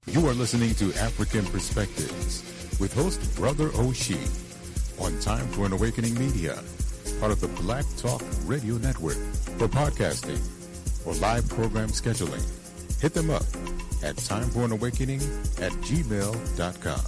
You are listening to African Perspectives with host Brother Oshie on Time for an Awakening Media, part of the Black Talk Radio Network. For podcasting or live program scheduling, hit them up at timeforanawakening@gmail.com.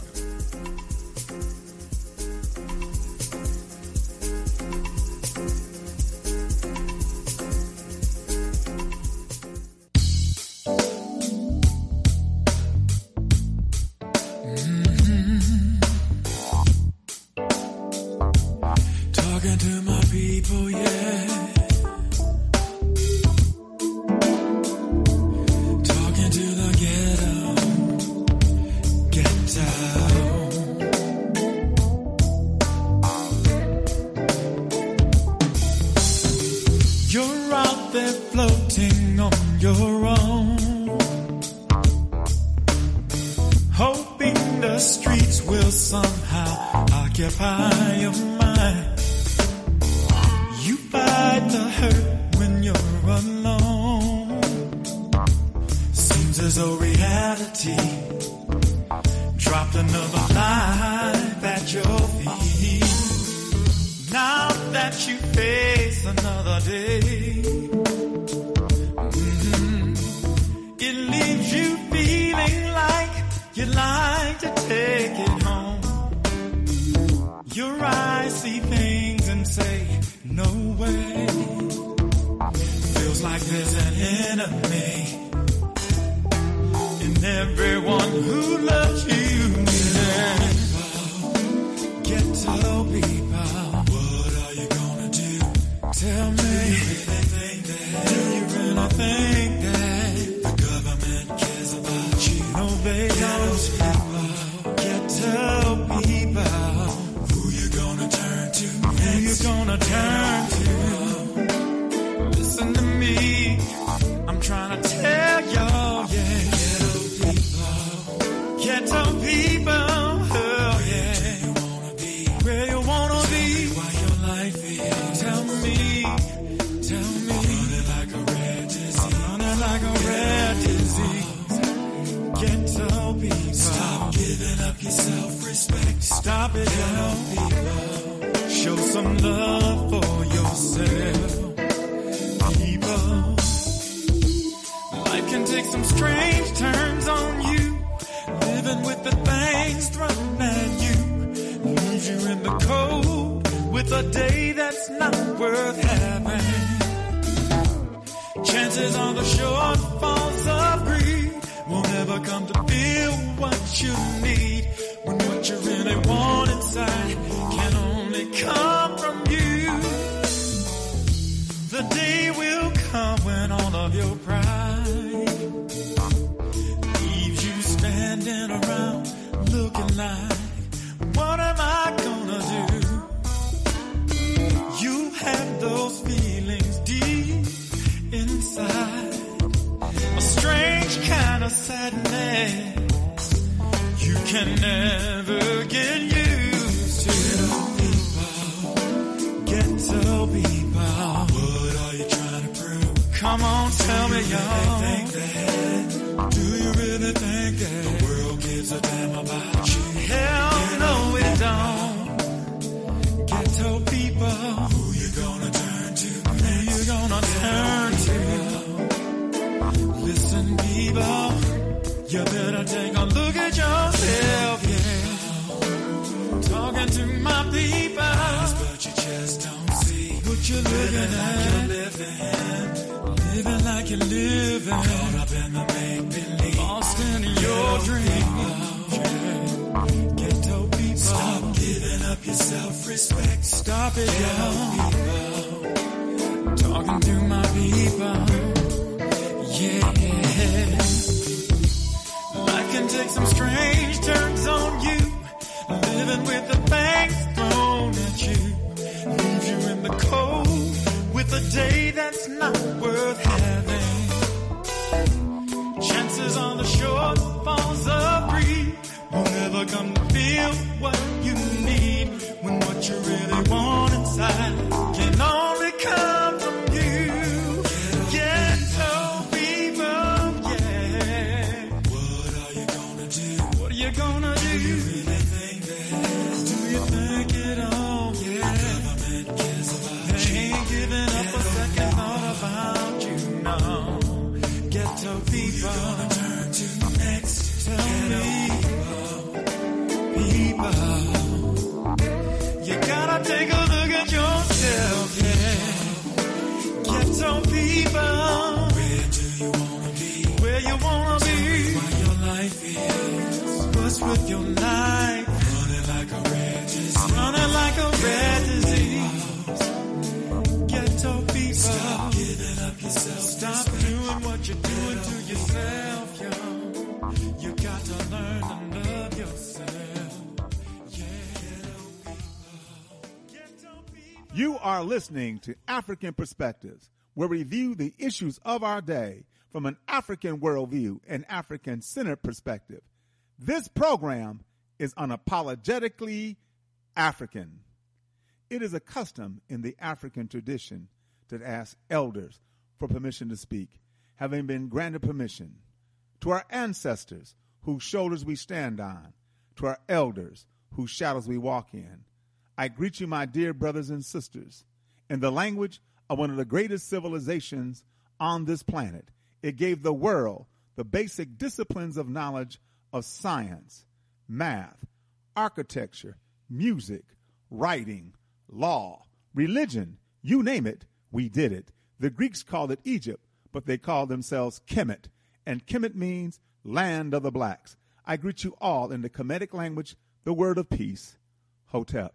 You are listening to African Perspectives, where we view the issues of our day from an African worldview and African-centered perspective. This program is unapologetically African. It is a custom in the African tradition to ask elders for permission to speak, having been granted permission. To our ancestors, whose shoulders we stand on, to our elders, whose shadows we walk in, I greet you, my dear brothers and sisters, in the language of one of the greatest civilizations on this planet. It gave the world the basic disciplines of knowledge of science, math, architecture, music, writing, law, religion, you name it, we did it. The Greeks called it Egypt, but they called themselves Kemet, and Kemet means land of the blacks. I greet you all in the Kemetic language, the word of peace, Hotep.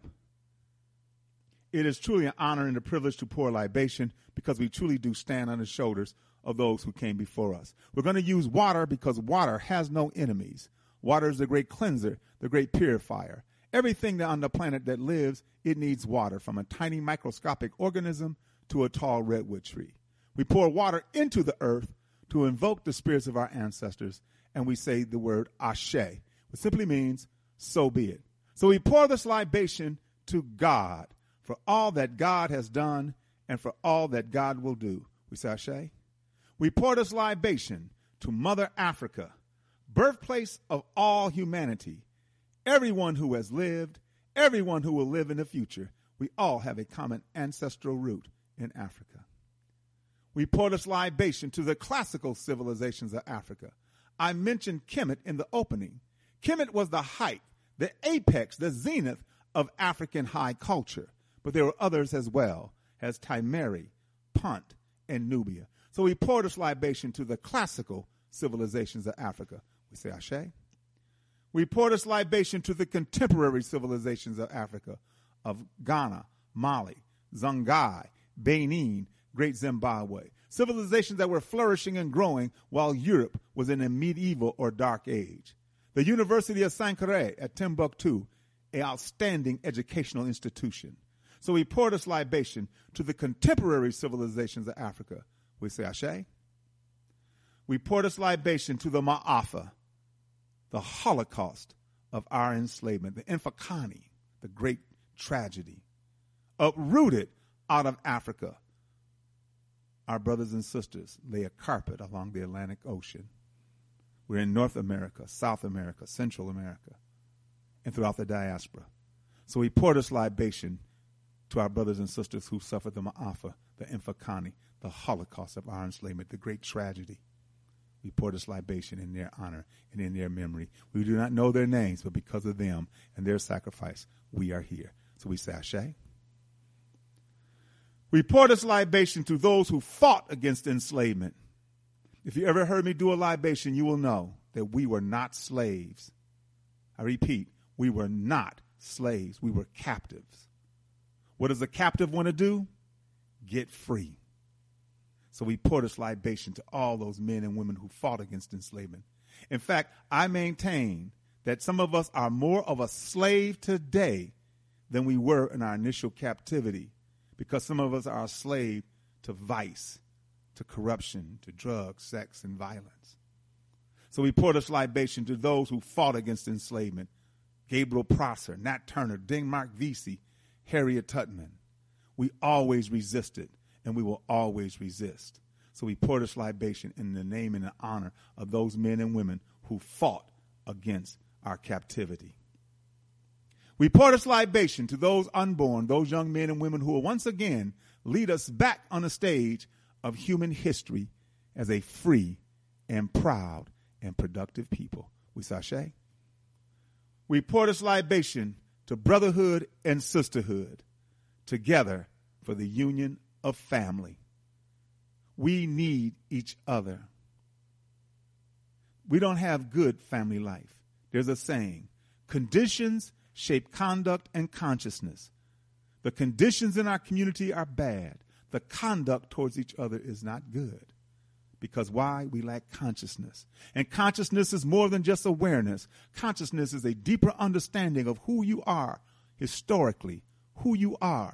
It is truly an honor and a privilege to pour libation because we truly do stand on the shoulders of those who came before us. We're going to use water because water has no enemies. Water is the great cleanser, the great purifier. Everything on the planet that lives, it needs water, from a tiny microscopic organism to a tall redwood tree. We pour water into the earth to invoke the spirits of our ancestors, and we say the word Ashe, which simply means, so be it. So we pour this libation to God for all that God has done and for all that God will do. We say Ashe. We pour this libation to Mother Africa, birthplace of all humanity. Everyone who has lived, everyone who will live in the future, we all have a common ancestral root in Africa. We pour this libation to the classical civilizations of Africa. I mentioned Kemet in the opening. Kemet was the height, the apex, the zenith of African high culture. But there were others as well, as Timeri, Punt, and Nubia. So we pour this libation to the classical civilizations of Africa. We say Ashe. We pour this libation to the contemporary civilizations of Africa, of Ghana, Mali, Songhai, Benin, Great Zimbabwe. Civilizations that were flourishing and growing while Europe was in a medieval or dark age. The University of Sankore at Timbuktu, an outstanding educational institution. So we pour this libation to the contemporary civilizations of Africa. We say Ashe. We pour this libation to the Ma'afa, the Holocaust of our enslavement, the Infakani, the great tragedy, uprooted out of Africa. Our brothers and sisters lay a carpet along the Atlantic Ocean. We're in North America, South America, Central America, and throughout the diaspora. So we pour this libation to our brothers and sisters who suffered the Ma'afa, the Infakani, the Holocaust of our enslavement, the great tragedy. We pour this libation in their honor and in their memory. We do not know their names, but because of them and their sacrifice, we are here. So we say Ashe. We pour this libation to those who fought against enslavement. If you ever heard me do a libation, you will know that we were not slaves. I repeat, we were not slaves. We were captives. What does a captive want to do? Get free. So we pour this libation to all those men and women who fought against enslavement. In fact, I maintain that some of us are more of a slave today than we were in our initial captivity, because some of us are a slave to vice, to corruption, to drugs, sex, and violence. So we pour this libation to those who fought against enslavement. Gabriel Prosser, Nat Turner, Denmark Vesey, Harriet Tubman. We always resisted, and we will always resist. So we pour this libation in the name and the honor of those men and women who fought against our captivity. We pour this libation to those unborn, those young men and women who will once again lead us back on the stage of human history as a free and proud and productive people. We say Ashe. We pour this libation to brotherhood and sisterhood, together for the union of family. We need each other. We don't have good family life. There's a saying, conditions shape conduct and consciousness. The conditions in our community are bad. The conduct towards each other is not good. Because why? We lack consciousness. And consciousness is more than just awareness. Consciousness is a deeper understanding of who you are historically, who you are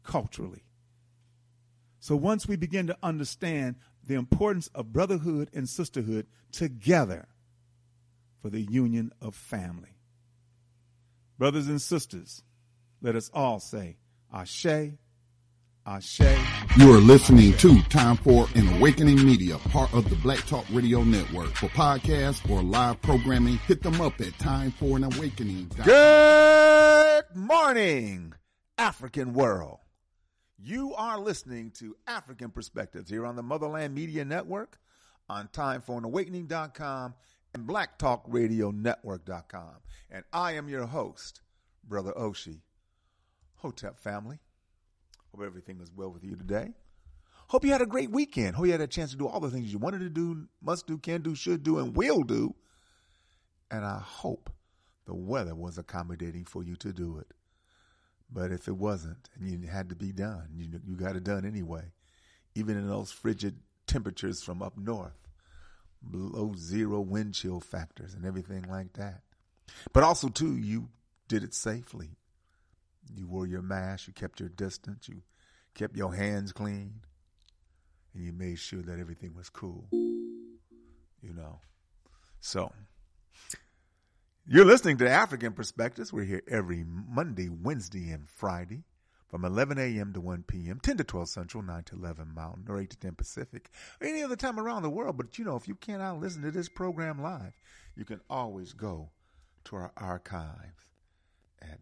culturally. So once we begin to understand the importance of brotherhood and sisterhood together for the union of family. Brothers and sisters, let us all say, Ashe, Ashe. You are listening to Time for an Awakening Media, part of the Black Talk Radio Network. For podcasts or live programming, hit them up at timeforanawakening.com. Good morning, African world. You are listening to African Perspectives here on the Motherland Media Network, on timeforanawakening.com and blacktalkradionetwork.com. And I am your host, Brother Oshie. Hotep family. Hope everything is well with you today. Hope you had a great weekend. Hope you had a chance to do all the things you wanted to do, must do, can do, should do, and will do. And I hope the weather was accommodating for you to do it. But if it wasn't, and you had to be done, you got it done anyway, even in those frigid temperatures from up north, below zero wind chill factors and everything like that. But also, too, you did it safely. You wore your mask, you kept your distance, you kept your hands clean, and you made sure that everything was cool, you know. So, you're listening to African Perspectives. We're here every Monday, Wednesday, and Friday from 11 a.m. to 1 p.m., 10 to 12 Central, 9 to 11 Mountain, or 8 to 10 Pacific, or any other time around the world. But, you know, if you cannot listen to this program live, you can always go to our archives at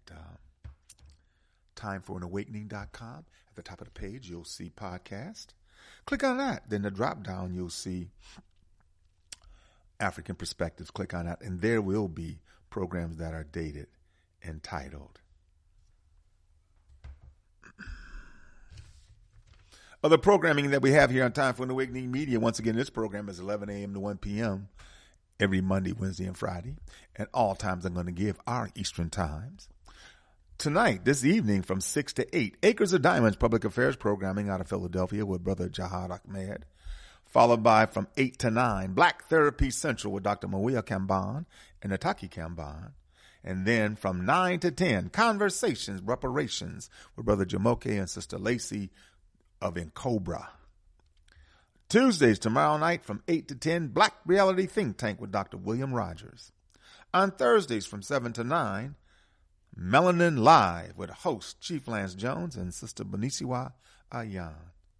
timeforanawakening.com. At the top of the page, you'll see podcast. Click on that. Then the drop down, you'll see African Perspectives. Click on that, and there will be programs that are dated and titled. Other programming that we have here on Time for an Awakening Media. Once again, this program is 11 a.m. to 1 p.m. every Monday, Wednesday, and Friday. And all times I'm going to give are Eastern times. Tonight, this evening from 6 to 8, Acres of Diamonds Public Affairs programming out of Philadelphia with Brother Jihad Ahmed. Followed by from 8 to 9, Black Therapy Central with Dr. Mawia Kamban and Nataki Kamban. And then from 9 to 10, Conversations, Reparations with Brother Jamoke and Sister Lacey of Incobra. Tuesdays, tomorrow night from 8 to 10, Black Reality Think Tank with Dr. William Rogers. On Thursdays from 7 to 9, Melanin Live with host Chief Lance Jones and Sister Benisiwa Ayan.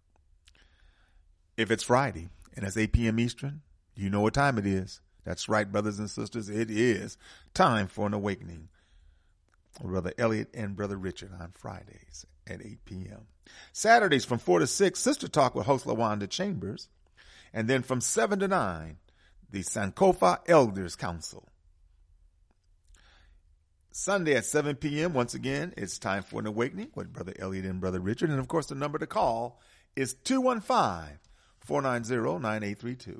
If it's Friday and it's 8 p.m. Eastern, you know what time it is. That's right, brothers and sisters. It is Time for an Awakening. Brother Elliot and Brother Richard on Fridays at 8 p.m. Saturdays from 4 to 6, Sister Talk with host LaWanda Chambers. And then from 7 to 9, the Sankofa Elders Council. Sunday at 7 p.m., once again, it's Time for an Awakening with Brother Elliot and Brother Richard. And, of course, the number to call is 215-490-9832.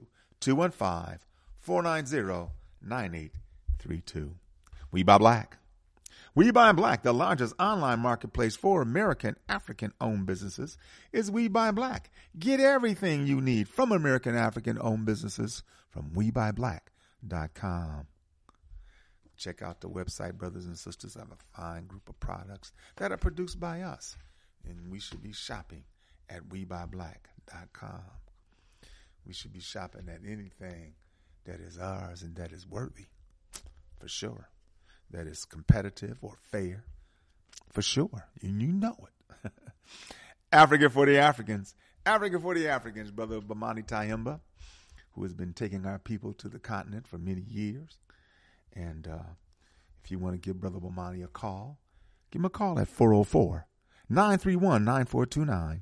215-490-9832. We Buy Black. We Buy Black, the largest online marketplace for American African-owned businesses, is We Buy Black. Get everything you need from American African-owned businesses from WeBuyBlack.com. Check out the website, brothers and sisters. I have a fine group of products that are produced by us, and we should be shopping at WeBuyBlack.com. We should be shopping at anything that is ours and that is worthy, for sure. That is competitive or fair, for sure. And you know it. Africa for the Africans. Africa for the Africans, Brother Bomani Tyehimba, who has been taking our people to the continent for many years. And if you want to give Brother Bomani a call, give him a call at 404-931-9429,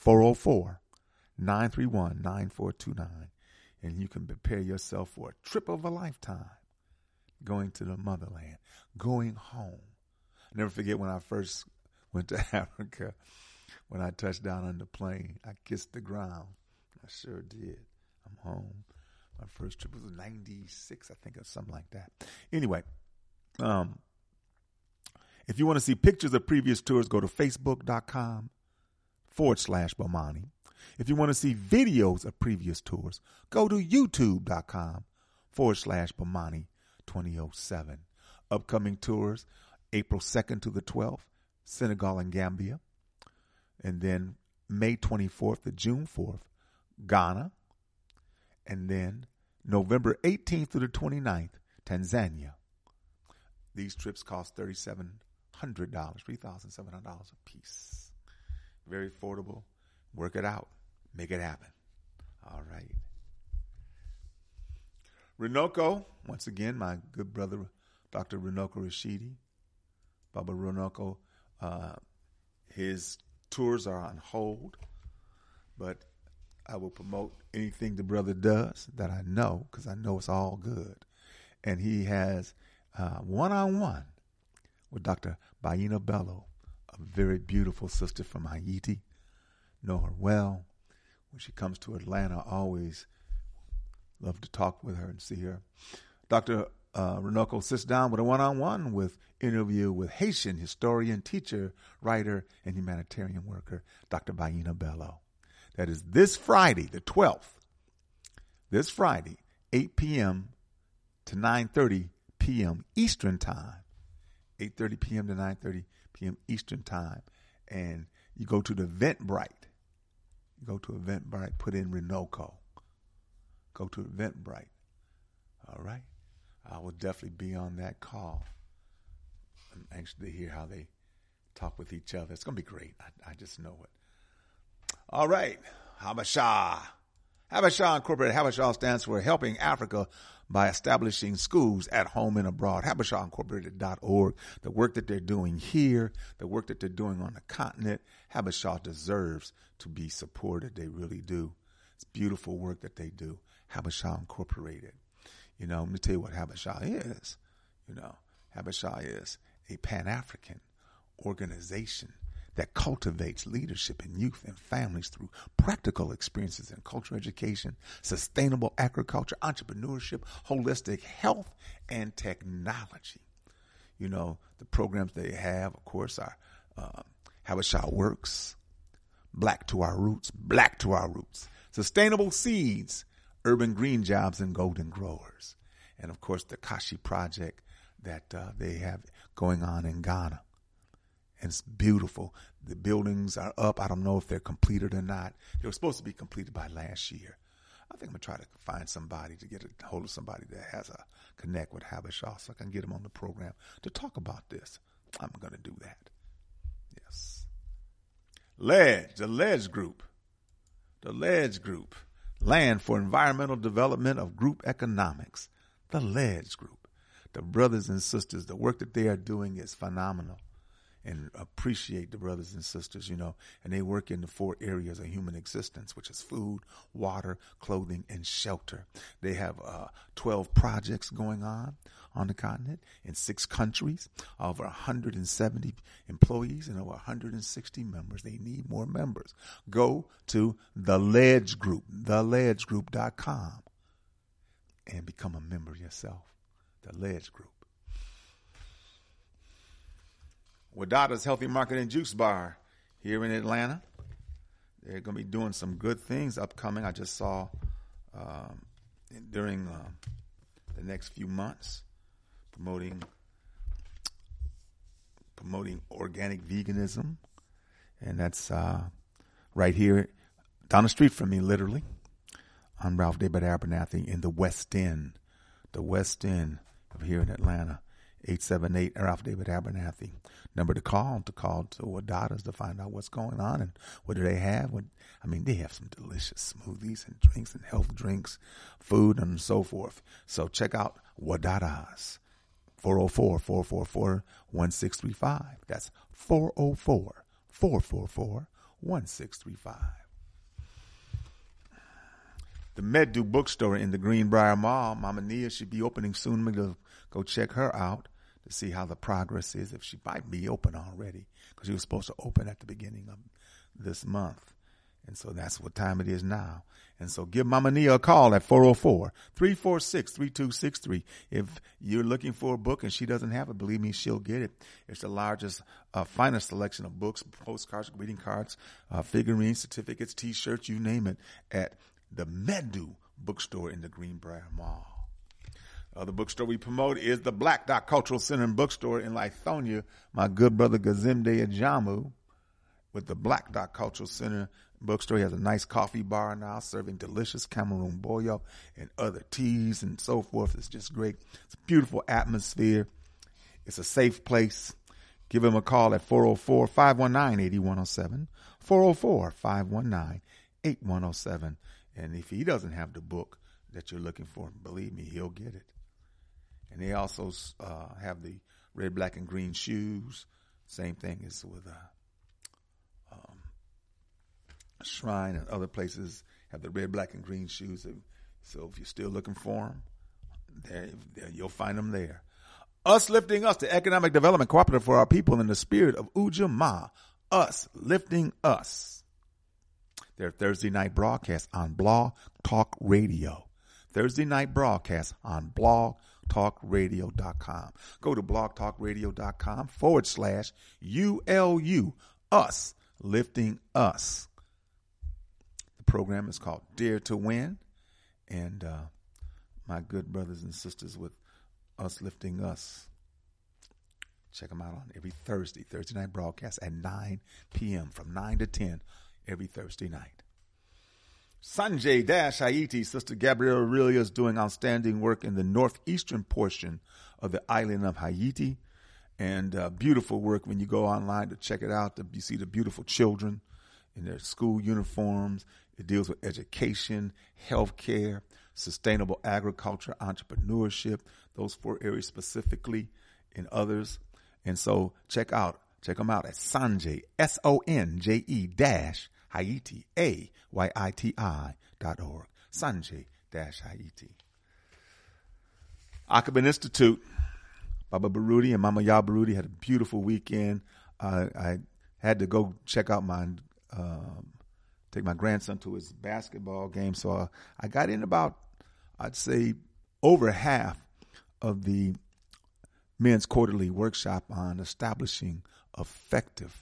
404-931-9429. And you can prepare yourself for a trip of a lifetime, going to the motherland, going home. I'll never forget when I first went to Africa, when I touched down on the plane, I kissed the ground. I sure did. I'm home. My first trip was in 96, I think, or something like that. Anyway, if you want to see pictures of previous tours, go to Facebook.com/Bomani. If you want to see videos of previous tours, go to YouTube.com/Bomani2007. Upcoming tours, April 2nd to the 12th, Senegal and Gambia. And then May 24th to June 4th, Ghana. And then November 18th through the 29th, Tanzania. These trips cost $3,700, $3,700 a piece. Very affordable. Work it out. Make it happen. All right. Runoko, once again, my good brother, Dr. Runoko Rashidi. Baba Runoko, his tours are on hold, but I will promote anything the brother does that I know, because I know it's all good. And he has one-on-one with Dr. Baina Bello, a very beautiful sister from Haiti. Know her well. When she comes to Atlanta, I always love to talk with her and see her. Dr. Runoko sits down with a one-on-one interview with Haitian historian, teacher, writer, and humanitarian worker, Dr. Baina Bello. That is this Friday, the 12th. This Friday, 8 p.m. to 9:30 p.m. Eastern Time. 8:30 p.m. to 9:30 p.m. Eastern Time. And you go to the Eventbrite. Put in Runoko. Go to Eventbrite. All right? I will definitely be on that call. I'm anxious to hear how they talk with each other. It's going to be great. I just know it. All right. Habesha. Habesha Incorporated. Habesha stands for Helping Africa by Establishing Schools at Home and Abroad. HabeshaIncorporated.org. The work that they're doing here, the work that they're doing on the continent, Habesha deserves to be supported. They really do. It's beautiful work that they do. Habesha Incorporated. Let me tell you what Habesha is. Habesha is a Pan-African organization that cultivates leadership in youth and families through practical experiences in cultural education, sustainable agriculture, entrepreneurship, holistic health, and technology. The programs they have, of course, are Habesha Works, Black to Our Roots, Sustainable Seeds, Urban Green Jobs, and Golden Growers. And, of course, the Kashi Project that they have going on in Ghana. And it's beautiful. The buildings are up. I don't know if they're completed or not. They were supposed to be completed by last year. I think I'm going to try to find somebody to get a hold of somebody that has a connect with Habesha so I can get them on the program to talk about this. I'm going to do that. Yes. The Ledge Group. Land for Environmental Development of Group Economics. The Ledge Group. The brothers and sisters, the work that they are doing is phenomenal. And appreciate the brothers and sisters, and they work in the 4 areas of human existence, which is food, water, clothing, and shelter. They have 12 projects going on the continent in 6 countries, over 170 employees and over 160 members. They need more members. Go to The Ledge Group, theledgegroup.com, and become a member yourself. The Ledge Group. Wadada's Healthy Market and Juice Bar here in Atlanta. They're going to be doing some good things upcoming. I just saw during the next few months promoting organic veganism. And that's right here down the street from me, literally. I'm Ralph David Abernathy in the West End of here in Atlanta. 878 Ralph David Abernathy. Number to call to Wadada's to find out what's going on and what do they have. They have some delicious smoothies and drinks and health drinks, food and so forth. So check out Wadada's. 404-444-1635. That's 404-444-1635. The Medu Bookstore in the Greenbrier Mall. Mama Nia should be opening soon. I'm going to go check her out to see how the progress is, if she might be open already, because she was supposed to open at the beginning of this month. And so that's what time it is now. And so give Mama Nia a call at 404-346-3263. If you're looking for a book and she doesn't have it, believe me, she'll get it. It's the largest, finest selection of books, postcards, greeting cards, figurines, certificates, T-shirts, you name it, at the Medu Bookstore in the Greenbrier Mall. The bookstore we promote is the Black Dot Cultural Center and Bookstore in Lithonia. My good brother Gazimde Ajamu with the Black Dot Cultural Center bookstore. He has a nice coffee bar now, serving delicious Cameroon boyo and other teas and so forth. It's just great. It's a beautiful atmosphere. It's a safe place. Give him a call at 404-519-8107, 404-519-8107. And if he doesn't have the book that you're looking for, believe me, he'll get it. And they also have the red, black, and green shoes. Same thing as with Shrine and other places have the red, black, and green shoes. So if you're still looking for them, there you'll find them there. Us Lifting Us, the economic development cooperative for our people in the spirit of Ujamaa. Us Lifting Us. Their Thursday night broadcast on Blog Talk Radio. Thursday night broadcast on blogtalkradio.com. Go to blogtalkradio.com/ULU. Us Lifting Us. The program is called Dare to Win. And my good brothers and sisters with Us Lifting Us, check them out on every Thursday night broadcast at 9 p.m. from 9 to 10 every Thursday night. Sanjay Haiti, Sister Gabrielle Aurelia is doing outstanding work in the northeastern portion of the island of Haiti. And beautiful work when you go online to check it out. You see the beautiful children in their school uniforms. It deals with education, healthcare, sustainable agriculture, entrepreneurship, those 4 areas specifically, and others. And so check them out at Sanjay, SONJE Haiti.org. Sanjay-Haiti. Aqaba Institute. Baba Baruti and Mama Ya Baruti had a beautiful weekend. I had to go check out take my grandson to his basketball game. So I got in about, I'd say, over half of the men's quarterly workshop on establishing effective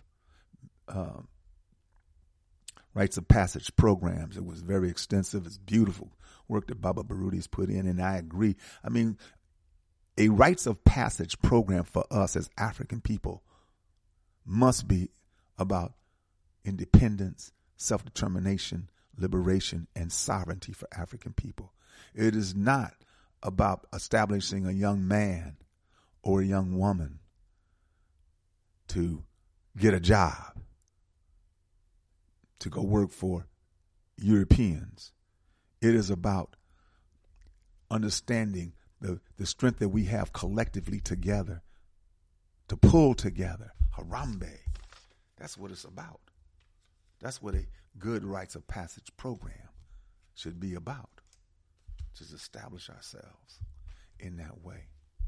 rites of passage programs. It was very extensive. It's beautiful work that Baba Baruti's put in, and I agree. I mean, a rites of passage program for us as African people must be about independence, self-determination, liberation, and sovereignty for African people. It is not about establishing a young man or a young woman to get a job, to go work for Europeans. It is about understanding the strength that we have collectively together to pull together. Harambe. That's what it's about. That's what a good rites of passage program should be about. Just establish ourselves in that way.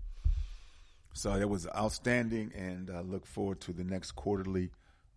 So it was outstanding, and I look forward to the next quarterly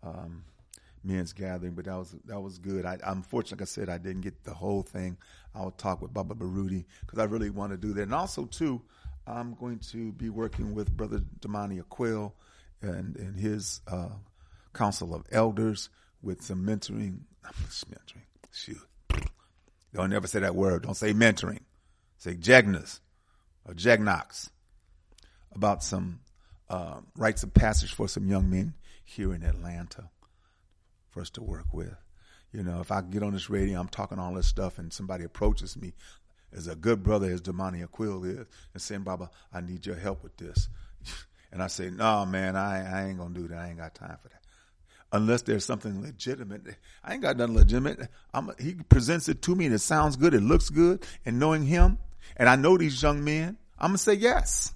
men's gathering. But that was good. I'm fortunate, like I said, I didn't get the whole thing. I'll talk with Baba Baruti because I really want to do that. And also, too, I'm going to be working with Brother Damani Aquil and his Council of Elders with some mentoring. Shoot. Don't ever say that word. Don't say mentoring. Say jegnas or jegnox about some rites of passage for some young men here in Atlanta for us to work with. You know, if I get on this radio, I'm talking all this stuff, and somebody approaches me as a good brother as Damani Aquil is and saying, Baba, I need your help with this. And I say, no, man, I ain't going to do that. I ain't got time for that. Unless there's something legitimate. I ain't got nothing legitimate. He presents it to me and it sounds good. It looks good. And knowing him, and I know these young men, I'm going to say yes.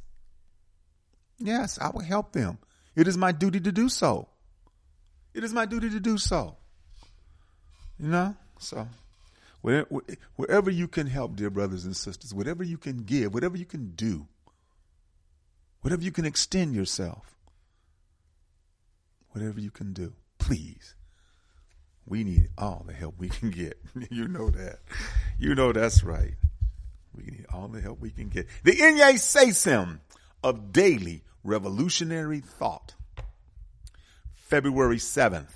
Yes, I will help them. It is my duty to do so. It is my duty to do so. You know? So, wherever you can help, dear brothers and sisters, whatever you can give, whatever you can do, whatever you can extend yourself, whatever you can do, please. We need all the help we can get. You know that. You know that's right. We need all the help we can get. The Inye Sesim of Daily Revolutionary Thought. February 7th.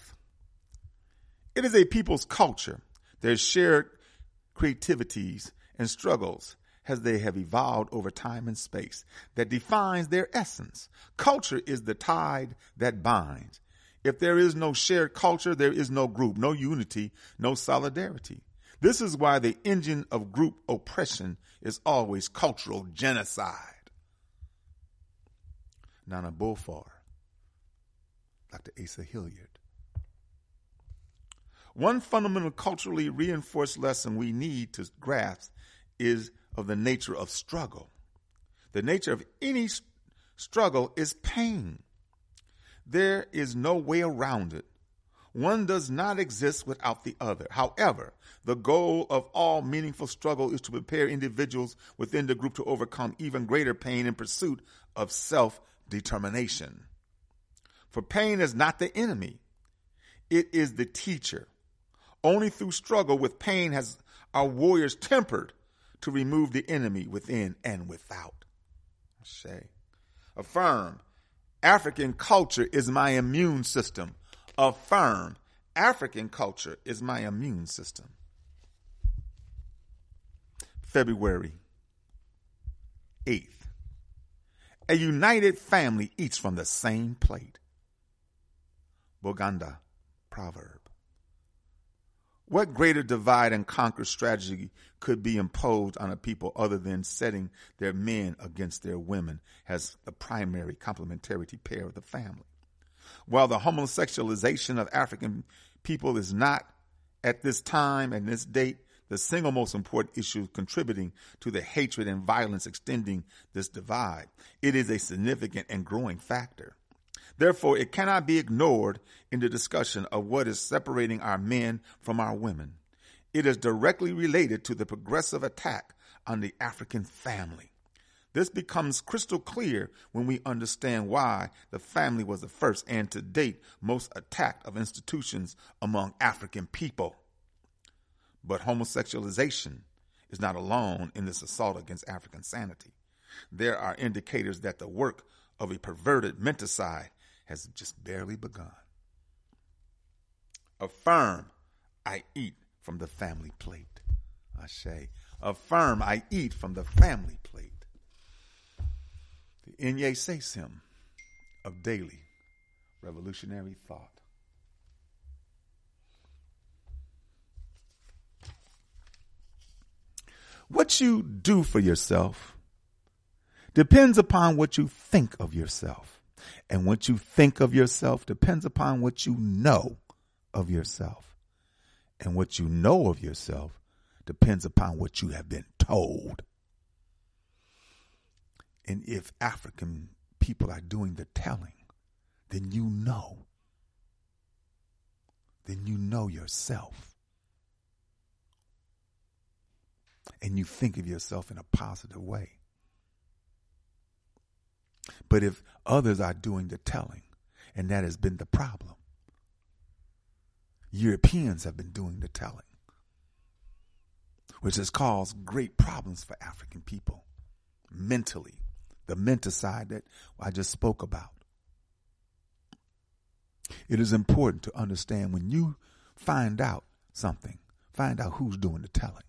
It is a people's culture, their shared creativities and struggles as they have evolved over time and space that defines their essence. Culture is the tide that binds. If there is no shared culture, there is no group, no unity, no solidarity. This is why the engine of group oppression is always cultural genocide. Nana Bulfar, Dr. Asa Hilliard. One fundamental culturally reinforced lesson we need to grasp is of the nature of struggle. The nature of any struggle is pain. There is no way around it. One does not exist without the other. However, the goal of all meaningful struggle is to prepare individuals within the group to overcome even greater pain in pursuit of self-determination. For pain is not the enemy. It is the teacher. Only through struggle with pain has our warriors tempered to remove the enemy within and without. Affirm, African culture is my immune system. Affirm, African culture is my immune system. February 8th. A united family eats from the same plate. Boganda proverb. What greater divide and conquer strategy could be imposed on a people other than setting their men against their women as the primary complementarity pair of the family? While the homosexualization of African people is not, at this time and this date, the single most important issue contributing to the hatred and violence extending this divide, it is a significant and growing factor. Therefore, it cannot be ignored in the discussion of what is separating our men from our women. It is directly related to the progressive attack on the African family. This becomes crystal clear when we understand why the family was the first and to date most attacked of institutions among African people. But homosexualization is not alone in this assault against African sanity. There are indicators that the work of a perverted menticide has just barely begun. Affirm, I eat from the family plate. Ashe. Affirm, I eat from the family plate. The Inye Sesim of daily revolutionary thought. What you do for yourself depends upon what you think of yourself. And what you think of yourself depends upon what you know of yourself. And what you know of yourself depends upon what you have been told. And if African people are doing the telling, then you know. Then you know yourself. And you think of yourself in a positive way. But if others are doing the telling, and that has been the problem, Europeans have been doing the telling, which has caused great problems for African people mentally, the menticide that I just spoke about. It is important to understand when you find out something, find out who's doing the telling.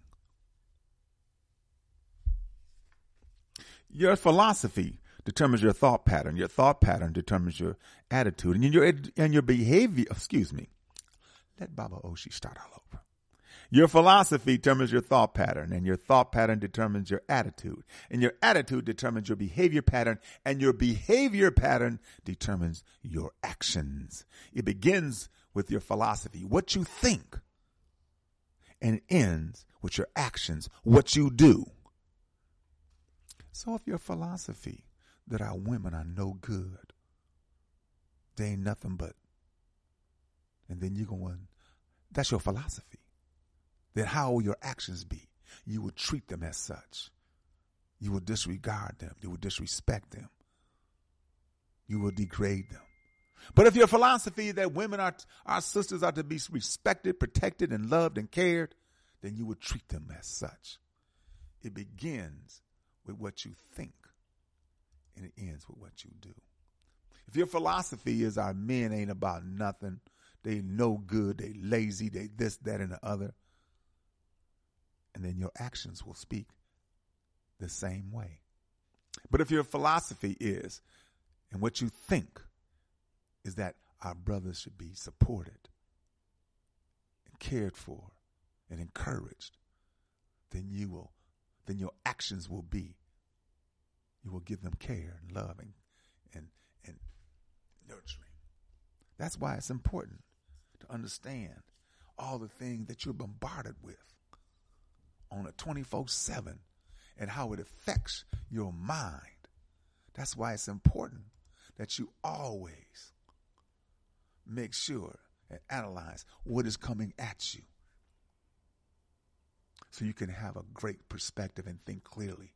Your philosophy determines your thought pattern. Your thought pattern determines your attitude and your behavior. Excuse me. Let Baba Oshi start all over. Your philosophy determines your thought pattern, and your thought pattern determines your attitude, and your attitude determines your behavior pattern, and your behavior pattern determines your actions. It begins with your philosophy, what you think, and it ends with your actions, what you do. So if your philosophy that our women are no good, they ain't nothing but, and then you're going, that's your philosophy, then how will your actions be? You will treat them as such. You will disregard them. You will disrespect them. You will degrade them. But if your philosophy is that women are, our sisters are to be respected, protected, and loved and cared, then you will treat them as such. It begins with what you think, and it ends with what you do. If your philosophy is our men ain't about nothing, they no good, they lazy, they this, that, and the other, and then your actions will speak the same way. But if your philosophy is, and what you think is that our brothers should be supported and cared for and encouraged, then your actions will be, you will give them care and love and nurturing. That's why it's important to understand all the things that you're bombarded with on a 24/7 and how it affects your mind. That's why it's important that you always make sure and analyze what is coming at you so you can have a great perspective and think clearly.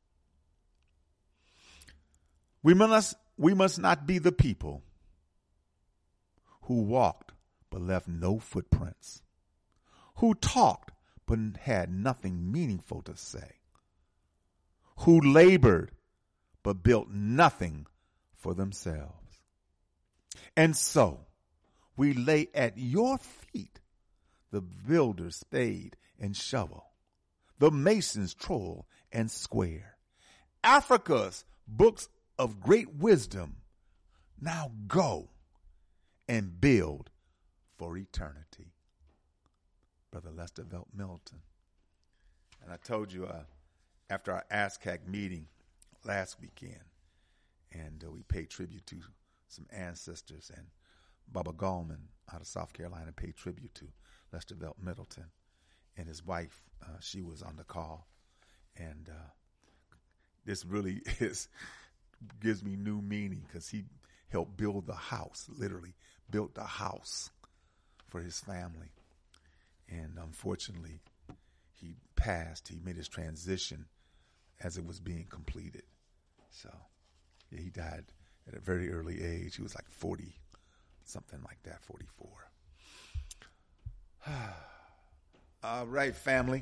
We must not be the people who walked but left no footprints, who talked but had nothing meaningful to say, who labored but built nothing for themselves. And so we lay at your feet the builder's spade and shovel, the mason's trowel and square, Africa's books of great wisdom. Now go and build for eternity. Brother Lester Milton. And I told you after our ASCAC meeting last weekend, and we paid tribute to some ancestors, and Baba Gallman out of South Carolina paid tribute to Lester Middleton and his wife. She was on the call, and this really gives me new meaning because he helped build the house, literally built the house for his family. And unfortunately, he passed. He made his transition as it was being completed. So, yeah, he died at a very early age. He was like 40, something like that, 44. All right, family.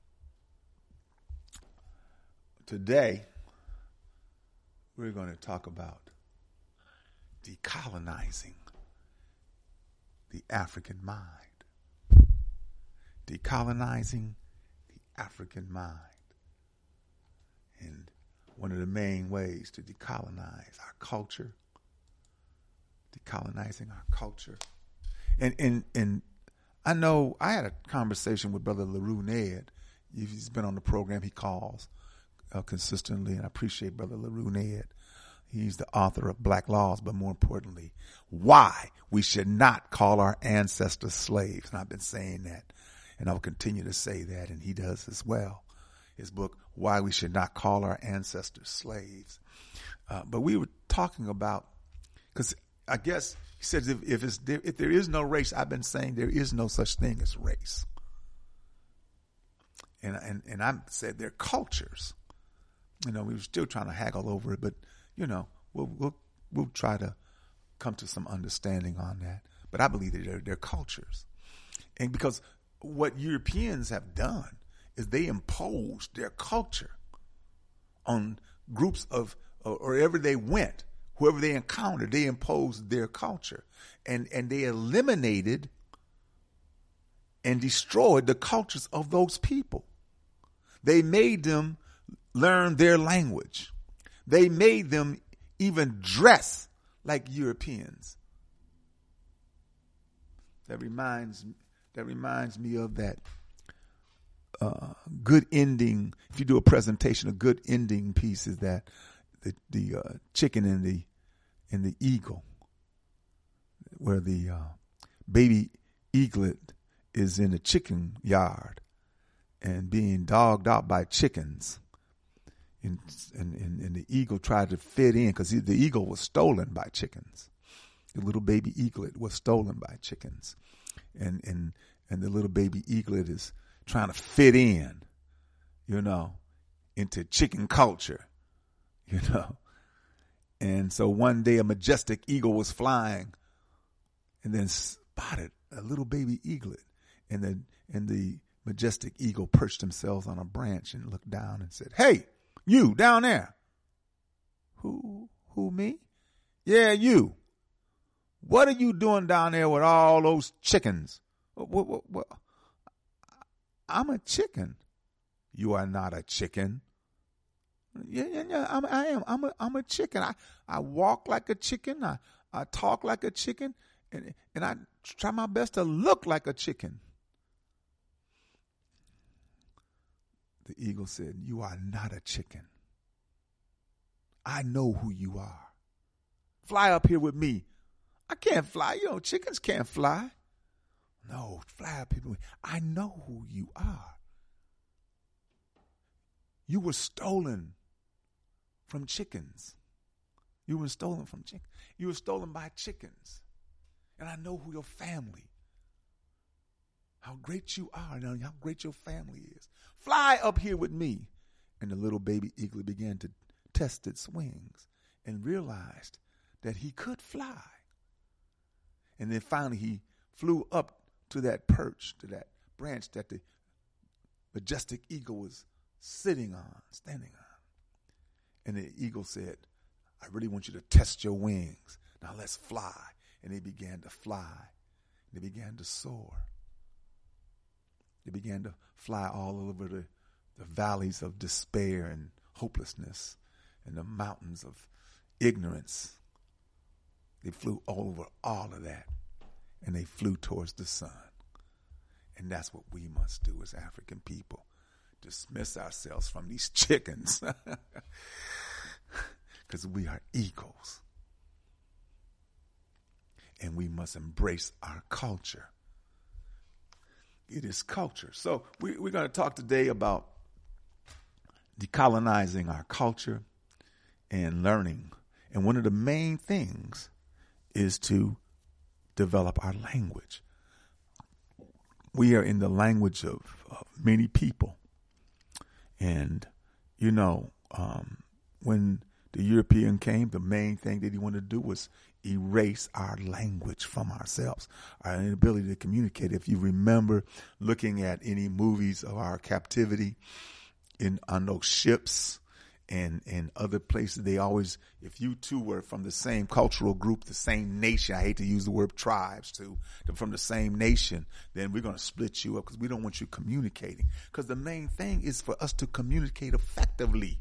Today, we're going to talk about decolonizing the African mind. Decolonizing the African mind. And one of the main ways to decolonize our culture, And I know I had a conversation with Brother LaRue Ned. He's been on the program. He calls consistently, and I appreciate Brother LaRue Ned. He's the author of Black Laws, but more importantly, why we should not call our ancestors slaves. And I've been saying that, and I will continue to say that, and he does as well. His book, Why We Should Not Call Our Ancestors Slaves. But we were talking about, because I guess he says if there is no race, I've been saying there is no such thing as race. And I said they're cultures. We were still trying to haggle over it, but we'll try to come to some understanding on that. But I believe that they're cultures, and because what Europeans have done is they imposed their culture on groups of, or wherever they went, whoever they encountered, they imposed their culture, and they eliminated and destroyed the cultures of those people. They made them learn their language. They made them even dress like Europeans. That reminds me of that good ending. If you do a presentation, a good ending piece is that the chicken and the eagle, where the baby eaglet is in a chicken yard and being dogged out by chickens. And the eagle tried to fit in because the eagle was stolen by chickens. The little baby eaglet was stolen by chickens. And the little baby eaglet is trying to fit in, into chicken culture, And so one day a majestic eagle was flying and then spotted a little baby eaglet. And the majestic eagle perched themselves on a branch and looked down and said, "Hey, you down there." Who me? Yeah, you. What are you doing down there with all those chickens? What? I'm a chicken. You are not a chicken. Yeah. I am. I'm a chicken. I walk like a chicken. I talk like a chicken, and I try my best to look like a chicken. The eagle said, you are not a chicken. I know who you are. Fly up here with me. I can't fly. Chickens can't fly. No, fly up here with me. I know who you are. You were stolen from chickens. You were stolen from chickens. You were stolen by chickens. And I know who your family, how great you are, and how great your family is. Fly up here with me. And the little baby eagle began to test its wings and realized that he could fly. And then finally he flew up to that perch, to that branch that the majestic eagle was standing on. And the eagle said, I really want you to test your wings. Now let's fly. And they began to fly. They began to soar. They began to fly all over the valleys of despair and hopelessness and the mountains of ignorance. They flew over all of that, and they flew towards the sun. And that's what we must do as African people. Dismiss ourselves from these chickens because we are eagles. And we must embrace our culture. It is culture. So we're going to talk today about decolonizing our culture and learning. And one of the main things is to develop our language. We are in the language of many people. And, when the European came, the main thing that he wanted to do was erase our language from ourselves, our inability to communicate. If you remember looking at any movies of our captivity on those ships and other places, they always, if you two were from the same cultural group, the same nation, I hate to use the word tribes too, from the same nation, then we're going to split you up because we don't want you communicating. Because the main thing is for us to communicate effectively.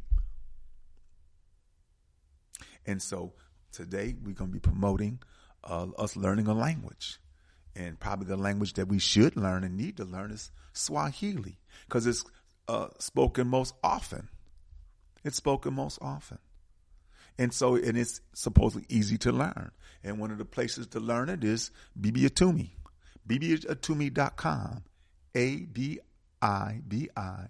And so today we're going to be promoting us learning a language. And probably the language that we should learn and need to learn is Swahili, because it's spoken most often. It's spoken most often. And so, and it's supposedly easy to learn. And one of the places to learn it is Bibi Atumi. BibiAtumi.com. ABIBITUMI.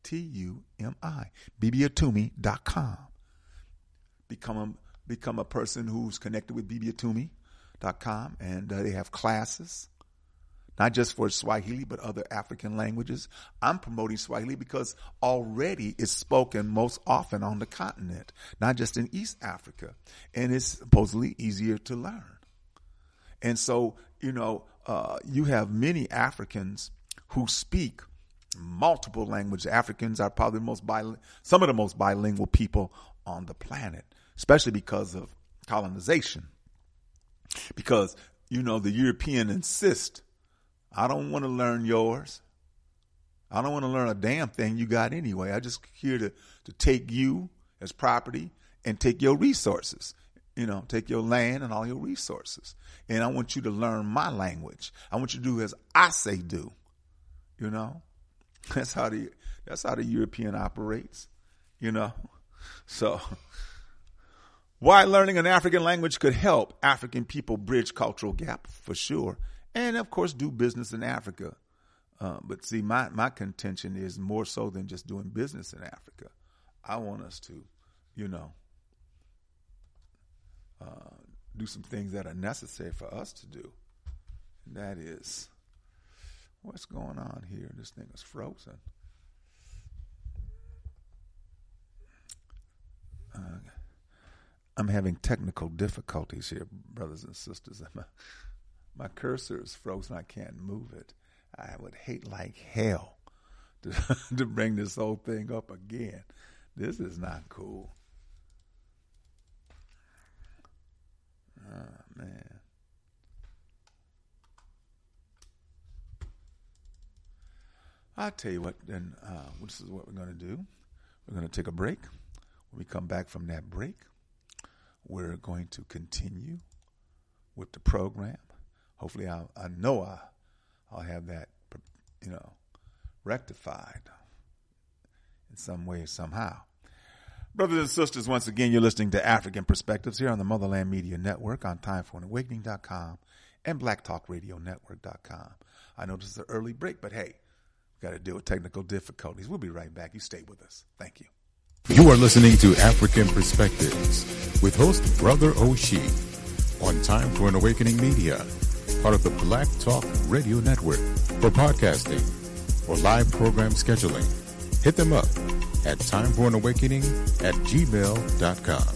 BibiAtumi.com. Become a person who's connected with BibiAtumi.com, and they have classes, not just for Swahili, but other African languages. I'm promoting Swahili because already it's spoken most often on the continent, not just in East Africa, and it's supposedly easier to learn. And so, you have many Africans who speak multiple languages. Africans are probably some of the most bilingual people on the planet, especially because of colonization. Because, the European insist, I don't want to learn yours. I don't want to learn a damn thing you got anyway. I just here to take you as property and take your resources, take your land and all your resources. And I want you to learn my language. I want you to do as I say do. That's how the European operates, So why learning an African language could help African people bridge cultural gap, for sure. And, of course, do business in Africa. But see, my contention is more so than just doing business in Africa. I want us to, do some things that are necessary for us to do. And that is, what's going on here? This thing is frozen. I'm having technical difficulties here, brothers and sisters. My cursor is frozen. I can't move it. I would hate like hell to bring this whole thing up again. This is not cool. Oh, man. I'll tell you what, then this is what we're going to do. We're going to take a break. When we come back from that break, we're going to continue with the program. Hopefully, I know I'll have that, rectified in some way, somehow. Brothers and sisters, once again, you're listening to African Perspectives here on the Motherland Media Network on TimeForAnAwakening.com and BlackTalkRadioNetwork.com. I know this is an early break, but hey, we've got to deal with technical difficulties. We'll be right back. You stay with us. Thank you. You are listening to African Perspectives with host Brother Oshie on Time for an Awakening Media, part of the Black Talk Radio Network. For podcasting or live program scheduling, hit them up at timeforanawakening@gmail.com.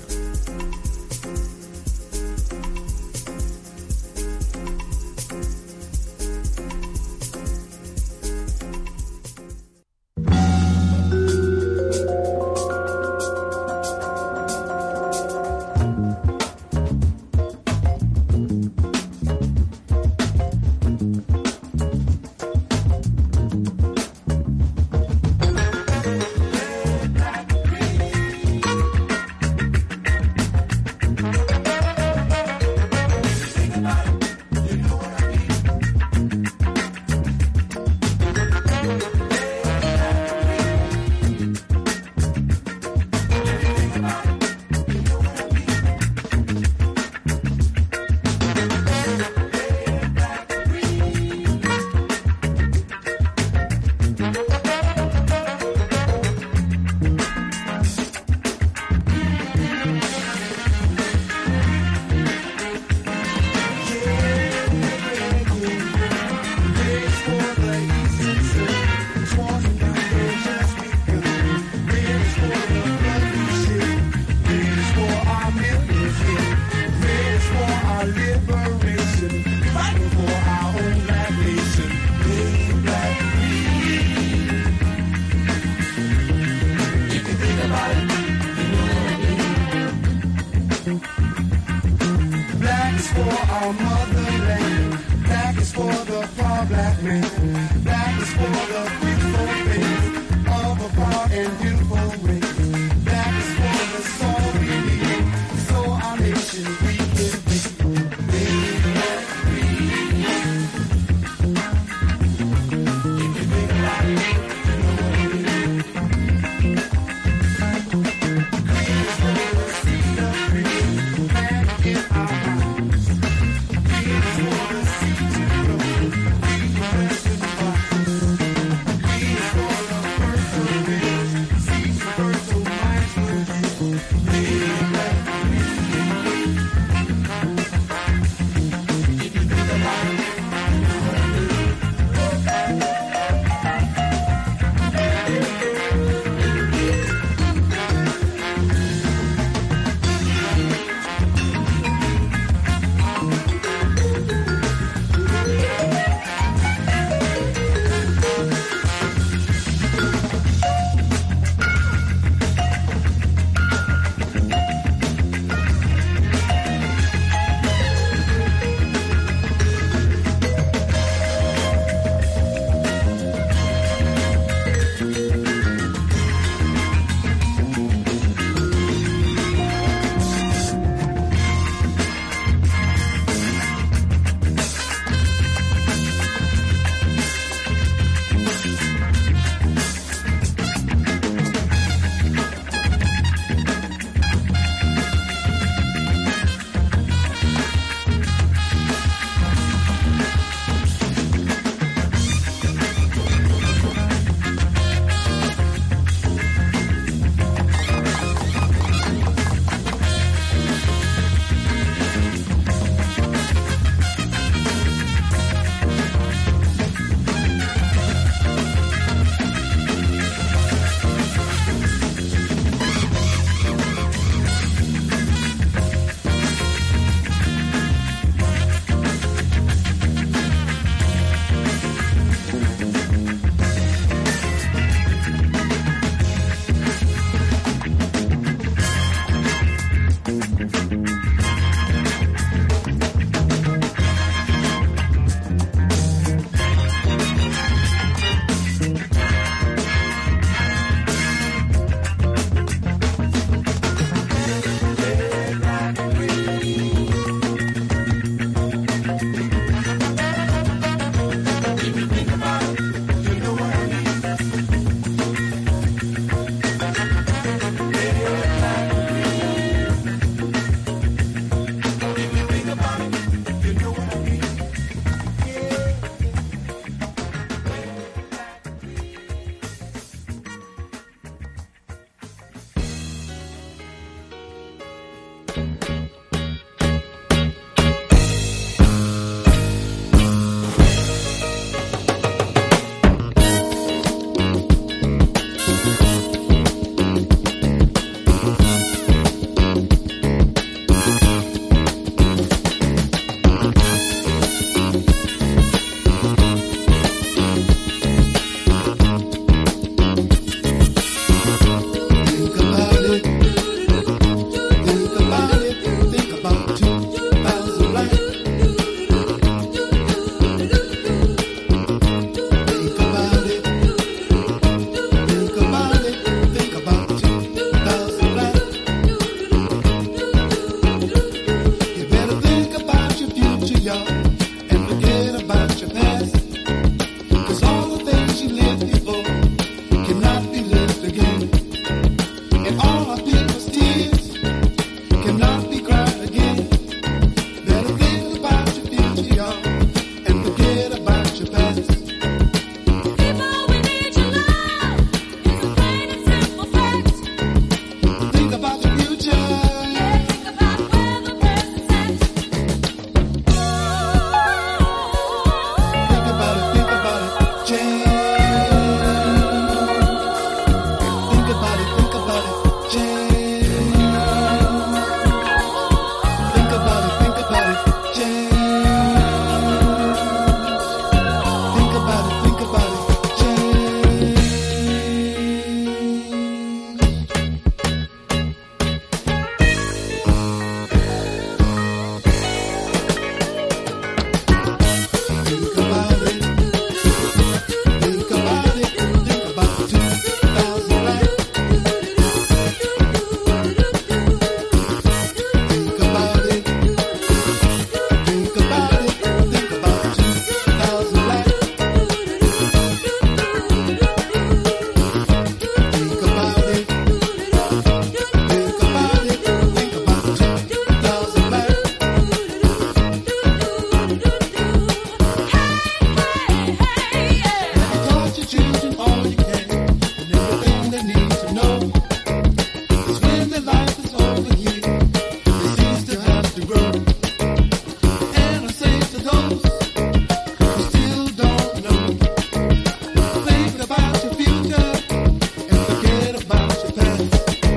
children all you can, and everything they need to know. 'Cause when their life is over here, they seem still have to grow. And I say to those who still don't know, think about your future and forget about your past.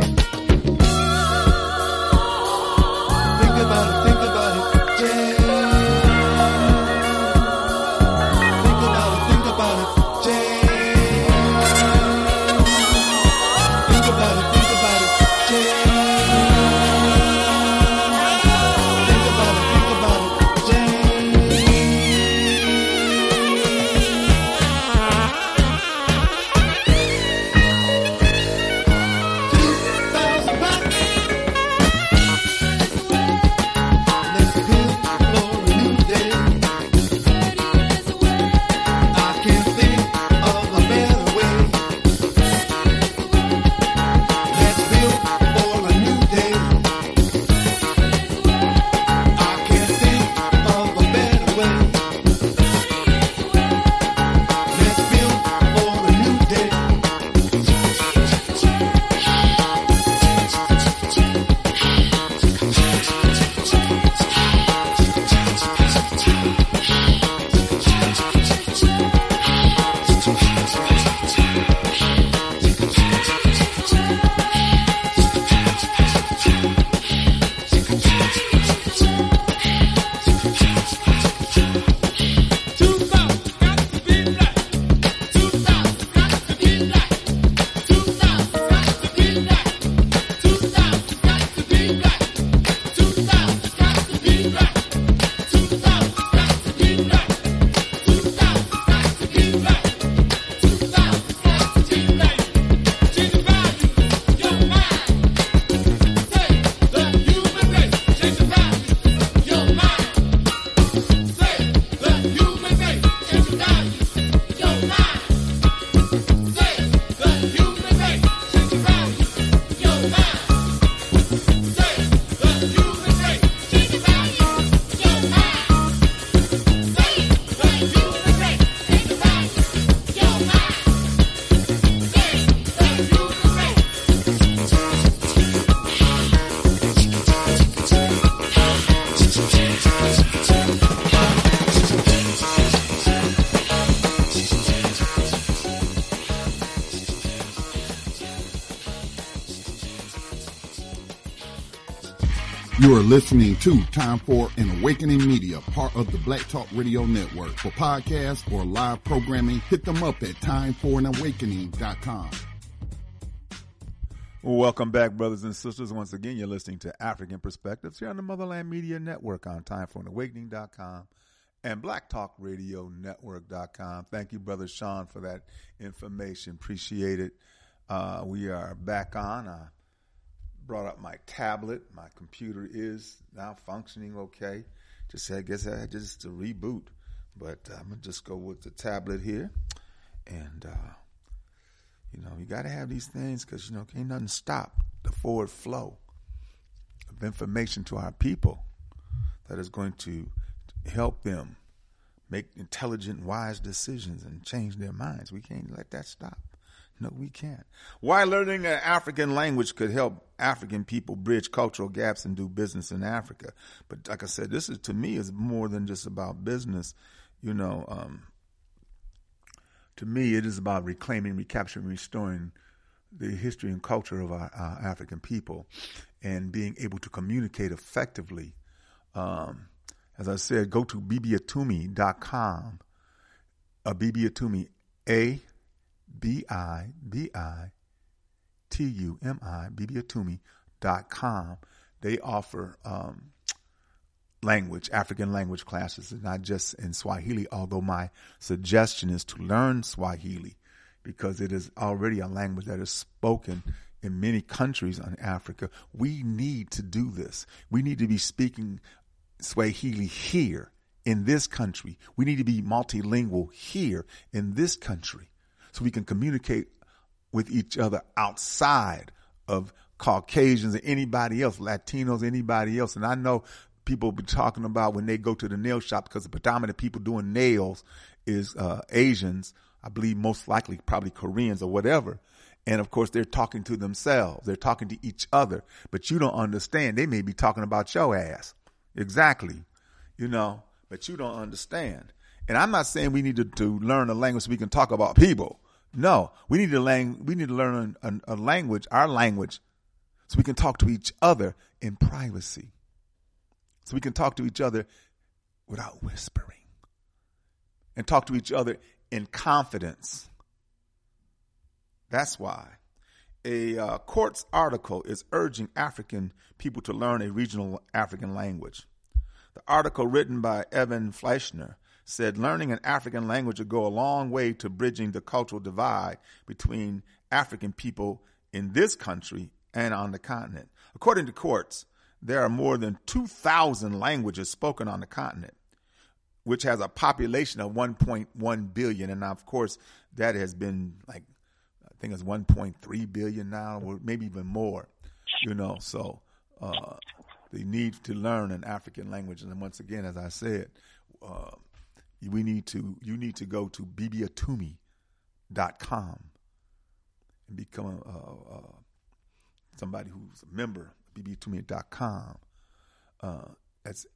Think about it, yeah. Think about it, yeah. Think about it, yeah. Think about it, yeah. Think about it, yeah. Let's build for a new day. I can't think of a better way. Let's build for a new day. I can't think of a better way. Let's build for a new day. You are listening to Time for an Awakening Media, part of the Black Talk Radio Network. For podcasts or live programming, hit them up at timeforanawakening.com. Welcome back, brothers and sisters. Once again, you're listening to African Perspectives here on the Motherland Media Network on timeforanawakening.com and blacktalkradionetwork.com. Thank you, Brother Sean, for that information. Appreciate it. We are back on. I brought up my tablet. My computer is now functioning okay. I guess I had just to reboot. But I'm going to just go with the tablet here. And, you got to have these things because, can't nothing stop the forward flow of information to our people that is going to help them make intelligent, wise decisions and change their minds. We can't let that stop. No, we can't. Why learning an African language could help African people bridge cultural gaps and do business in Africa. But like I said, this is, to me, is more than just about business. To me, it is about reclaiming, recapturing, restoring the history and culture of our African people and being able to communicate effectively. As I said, go to bibiatumi.com, Bibiatumi, A-B-I-B-I-T-U-M-I, bibiatumi.com. They offer African language classes, not just in Swahili, although my suggestion is to learn Swahili because it is already a language that is spoken in many countries in Africa. We need to do this. We need to be speaking Swahili here in this country. We need to be multilingual here in this country so we can communicate with each other outside of Caucasians or anybody else, Latinos, anybody else. And I know people be talking about when they go to the nail shop, because the predominant people doing nails is Asians. I believe most likely probably Koreans or whatever. And of course, they're talking to themselves. They're talking to each other. But you don't understand. They may be talking about your ass. Exactly. But you don't understand. And I'm not saying we need to learn a language so we can talk about people. No, we need to learn a language, our language, so we can talk to each other in privacy. So we can talk to each other without whispering. And talk to each other in confidence. That's why a Quartz article is urging African people to learn a regional African language. The article, written by Evan Fleischner, said learning an African language would go a long way to bridging the cultural divide between African people in this country and on the continent. According to Quartz, there are more than 2,000 languages spoken on the continent, which has a population of 1.1 billion. And now, of course, that has been I think it's 1.3 billion now, or maybe even more, so the need to learn an African language. And once again, as I said, you need to go to bibiatumi.com and become somebody who's a member of bibiatumi.com. That's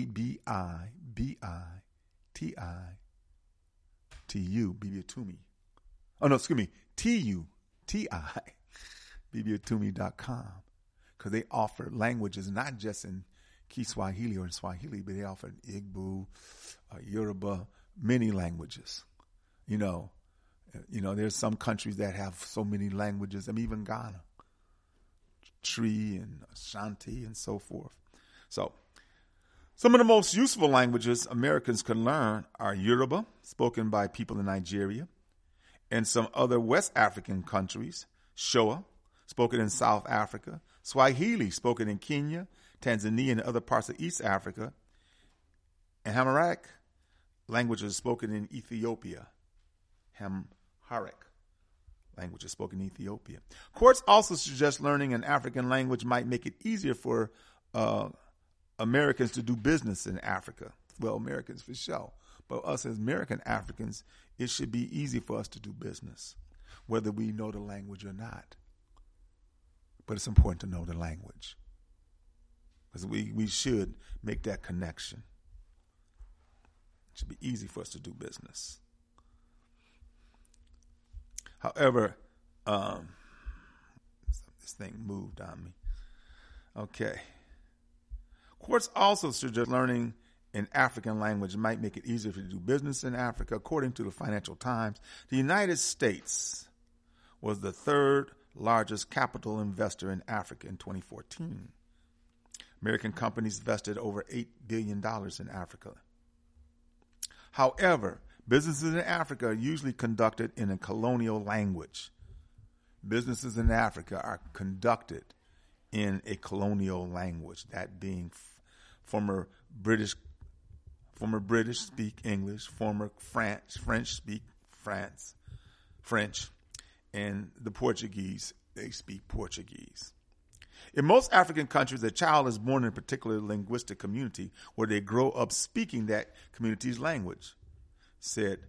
ABIBITITU, Bibiatumi. Oh, no, excuse me, TUTI, bibiatumi.com. Because they offer languages not just in Kiswahili or in Swahili, but they offer Igbo, Yoruba, many languages. There's some countries that have so many languages. Even Ghana, Tree and Ashanti and so forth. So, some of the most useful languages Americans can learn are Yoruba, spoken by people in Nigeria, and some other West African countries, Shoa, spoken in South Africa, Swahili, spoken in Kenya, Tanzania, and other parts of East Africa, and Amharic, languages spoken in Ethiopia. Amharic, languages spoken in Ethiopia. Quartz also suggests learning an African language might make it easier for Americans to do business in Africa. Well, Americans for sure. But us as American Africans, it should be easy for us to do business, whether we know the language or not. But it's important to know the language, because we should make that connection. It should be easy for us to do business. However, this thing moved on me. Okay. Quartz also suggests learning an African language might make it easier to do business in Africa. According to the Financial Times, the United States was the third largest capital investor in Africa in 2014. American companies invested over $8 billion in Africa. However, businesses in Africa are usually conducted in a colonial language. Businesses in Africa are conducted in a colonial language, that being former British speak English, former French speak French, and the Portuguese, they speak Portuguese. In most African countries, a child is born in a particular linguistic community where they grow up speaking that community's language, said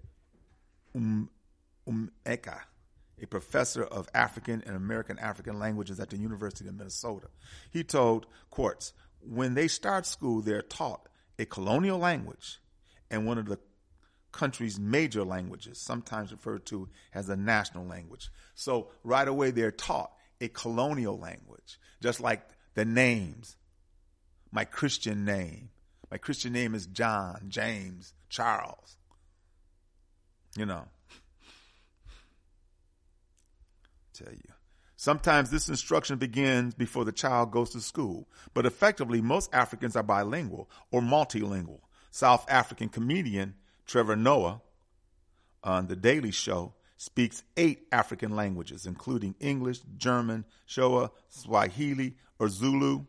Eka, a professor of African and American African languages at the University of Minnesota. He told Quartz, when they start school, they're taught a colonial language and one of the country's major languages, sometimes referred to as a national language. So right away, they're taught a colonial language, just like the names. My Christian name is John, James, Charles. Tell you. Sometimes this instruction begins before the child goes to school, but effectively most Africans are bilingual or multilingual. South African comedian Trevor Noah on The Daily Show speaks 8 African languages, including English, German, Shoa, Swahili or Zulu,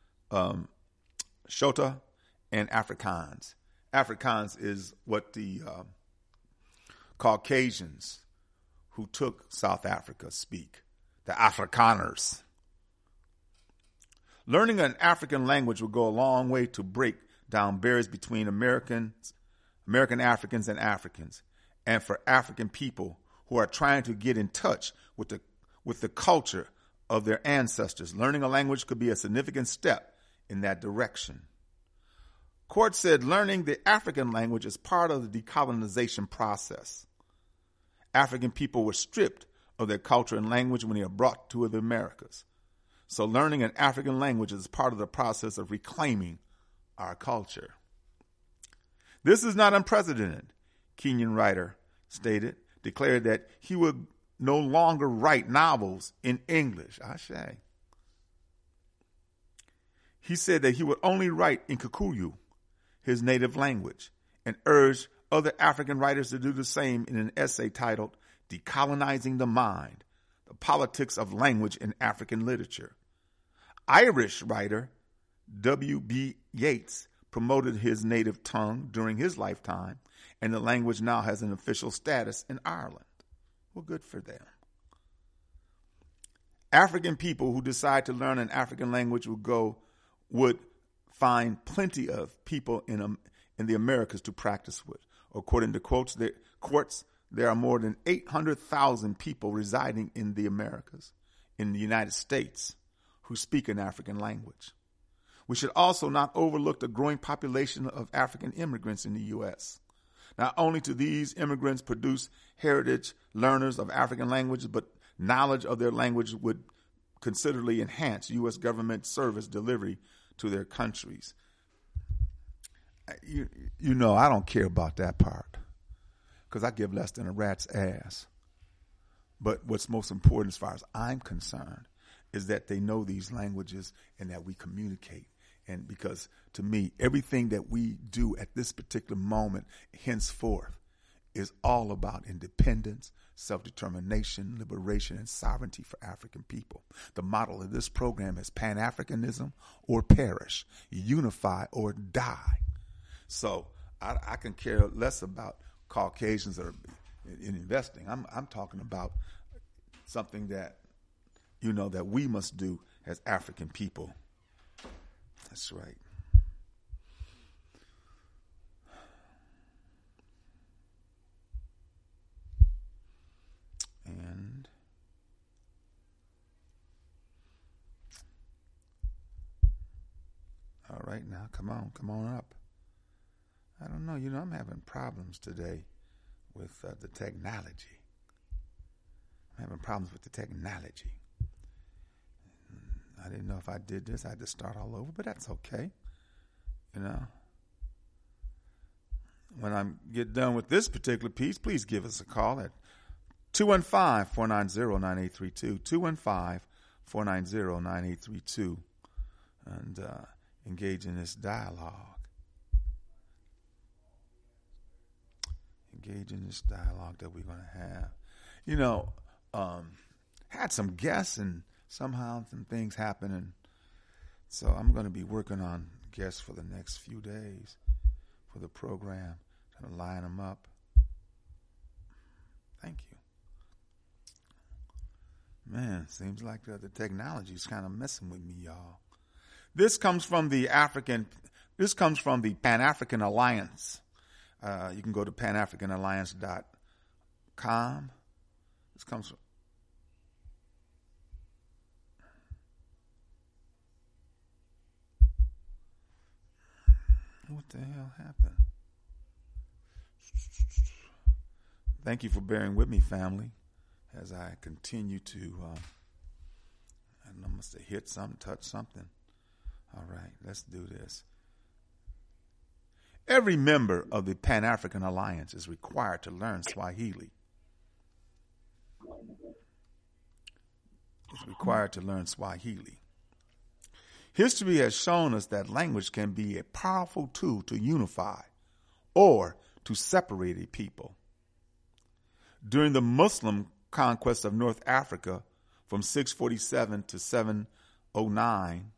Shota, and Afrikaans. Afrikaans is what the Caucasians who took South Africa speak, the Afrikaners. Learning an African language will go a long way to break down barriers between American Africans and Africans, and for African people who are trying to get in touch with the culture of their ancestors. Learning a language could be a significant step in that direction. Court said learning the African language is part of the decolonization process. African people were stripped of their culture and language when they were brought to the Americas. So learning an African language is part of the process of reclaiming our culture. This is not unprecedented, Kenyan writer stated, declared that he would no longer write novels in English. Ashe. He said that he would only write in Kikuyu, his native language, and urged other African writers to do the same in an essay titled Decolonizing the Mind, the Politics of Language in African Literature. Irish writer W.B. Yeats promoted his native tongue during his lifetime, and the language now has an official status in Ireland. Well, good for them. African people who decide to learn an African language would find plenty of people in the Americas to practice with. According to courts, there are more than 800,000 people residing in the Americas, in the United States, who speak an African language. We should also not overlook the growing population of African immigrants in the U.S. Not only do these immigrants produce heritage learners of African languages, but knowledge of their language would considerably enhance U.S. government service delivery to their countries. You know, I don't care about that part because I give less than a rat's ass. But what's most important as far as I'm concerned is that they know these languages and that we communicate. And because to me, everything that we do at this particular moment henceforth is all about independence, self-determination, liberation, and sovereignty for African people. The model of this program is Pan-Africanism or perish, unify or die. So I can care less about Caucasians that are in investing. I'm talking about something that, you know, that we must do as African people. That's right. And all right, now come on up. I don't know, I'm having problems today with the technology. I'm having problems with the technology. I didn't know if I did this, I had to start all over, but that's okay. When I get done with this particular piece, please give us a call at 215-490-9832, 215-490-9832, and engage in this dialogue. Engage in this dialogue that we're going to have. Had some guests and somehow some things happen, and so I'm going to be working on guests for the next few days for the program, trying to line them up. Thank you. Man, seems like the technology is kind of messing with me, y'all. This comes from the Pan-African Alliance. You can go to panafricanalliance.com. This comes from what the hell happened? Thank you for bearing with me, family, as I continue to, I must have hit something, touched something. All right, let's do this. Every member of the Pan-African Alliance is required to learn Swahili. History has shown us that language can be a powerful tool to unify or to separate a people. During the Muslim conquest of North Africa from 647 to 709,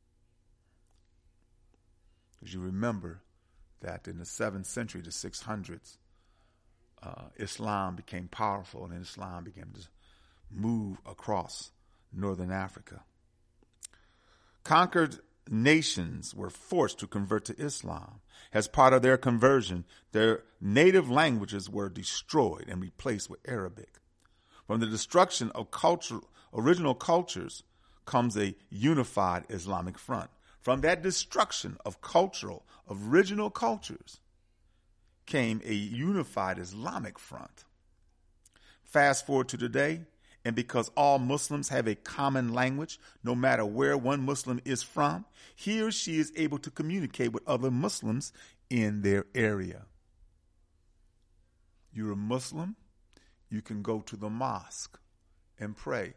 as you remember that in the 7th century, the 600s, Islam became powerful and Islam began to move across northern Africa. Conquered nations were forced to convert to Islam. As part of their conversion, their native languages were destroyed and replaced with Arabic. From the destruction of original cultures comes a unified Islamic front. From that destruction of original cultures came a unified Islamic front. Fast forward to today, and because all Muslims have a common language, no matter where one Muslim is from, he or she is able to communicate with other Muslims in their area. You're a Muslim, you can go to the mosque and pray.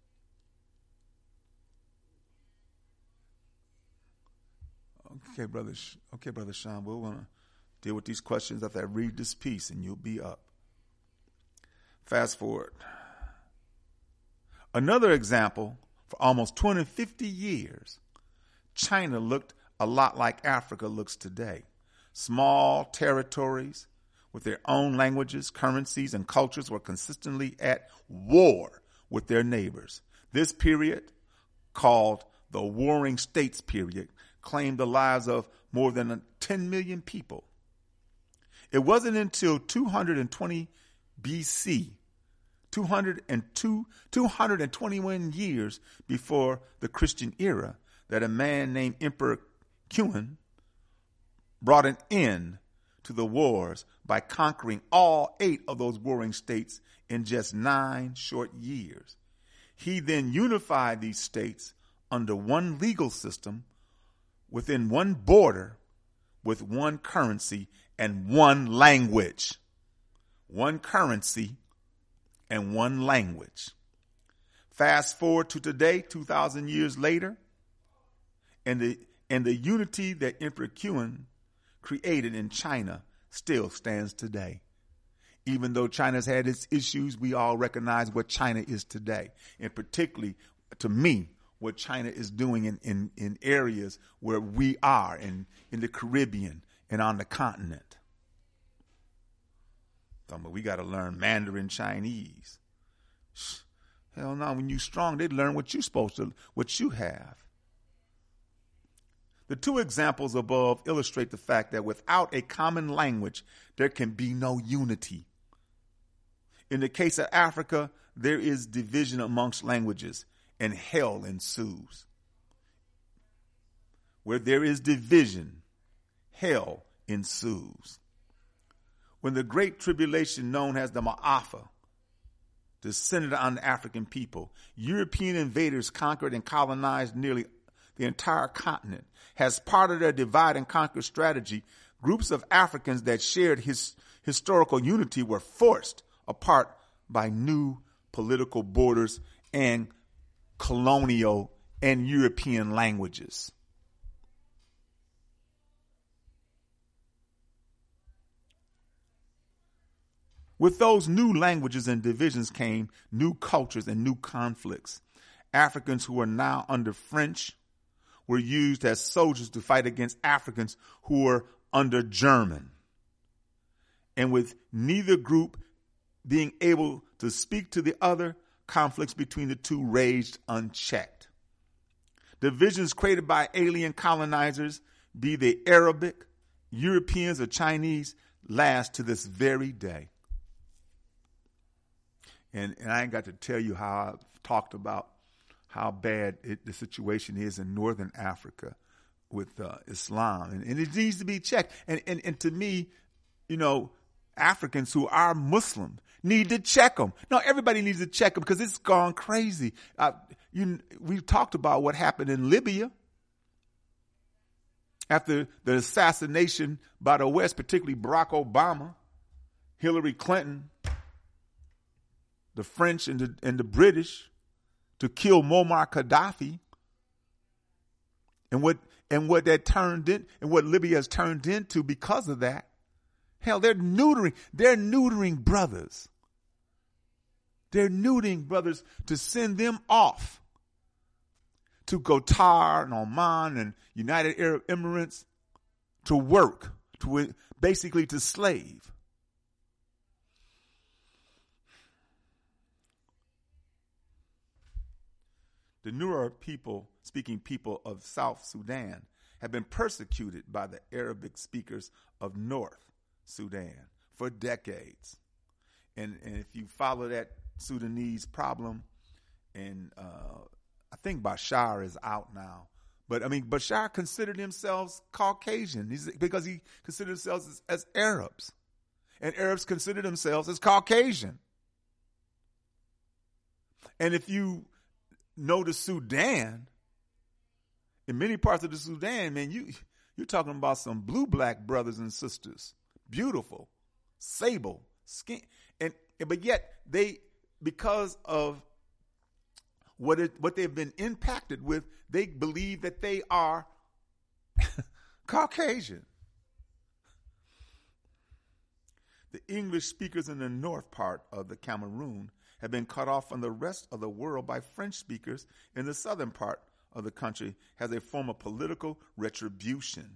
Okay, Brother Sean, we're going to deal with these questions after I read this piece, and you'll be up. Fast forward. Another example, for almost 250 years, China looked a lot like Africa looks today. Small territories with their own languages, currencies, and cultures were consistently at war with their neighbors. This period, called the Warring States period, claimed the lives of more than 10 million people. It wasn't until 220 BC, 221 years before the Christian era, that a man named Emperor Kun brought an end to the wars by conquering all 8 of those warring states in just 9 short years. He then unified these states under one legal system, within one border, with one currency and one language. One currency and one language. Fast forward to today, 2,000 years later, and the unity that Emperor Kun created in China still stands today. Even though China's had its issues, we all recognize what China is today, and particularly, to me, what China is doing in areas where we are, in the Caribbean and on the continent. We got to learn Mandarin Chinese. Hell no, when you're strong, they learn what you have. The 2 examples above illustrate the fact that without a common language, there can be no unity. In the case of Africa, there is division amongst languages, and hell ensues. Where there is division, hell ensues. When the great tribulation known as the Ma'afa descended on the African people, European invaders conquered and colonized nearly the entire continent. As part of their divide and conquer strategy, groups of Africans that shared historical unity were forced apart by new political borders and colonial and European languages. With those new languages and divisions came new cultures and new conflicts. Africans who are now under French were used as soldiers to fight against Africans who were under German. And with neither group being able to speak to the other, conflicts between the two raged unchecked. Divisions created by alien colonizers, be they Arabic, Europeans, or Chinese, last to this very day. And I ain't got to tell you how I've talked about how bad the situation is in northern Africa with Islam. And it needs to be checked. And to me, Africans who are Muslim need to check them. No, everybody needs to check them because it's gone crazy. We've talked about what happened in Libya after the assassination by the West, particularly Barack Obama, Hillary Clinton, the French and the British, to kill Muammar Gaddafi, and what that turned in, and what Libya has turned into because of that. Hell, they're neutering brothers. They're neutering brothers to send them off to Qatar and Oman and United Arab Emirates to work, basically to slave. the Nuer speaking people of South Sudan have been persecuted by the Arabic speakers of North Sudan for decades. And if you follow that Sudanese problem, and I think Bashar is out now, but I mean, Bashar considered themselves Caucasian because he considered themselves as Arabs, and Arabs consider themselves as Caucasian. And if you know the Sudan, in many parts of the Sudan, man, you're talking about some blue-black brothers and sisters, beautiful, sable skin, but yet they, because of what they've been impacted with, they believe that they are Caucasian. The English speakers in the north part of the Cameroon have been cut off from the rest of the world by French speakers in the southern part of the country as a form of political retribution.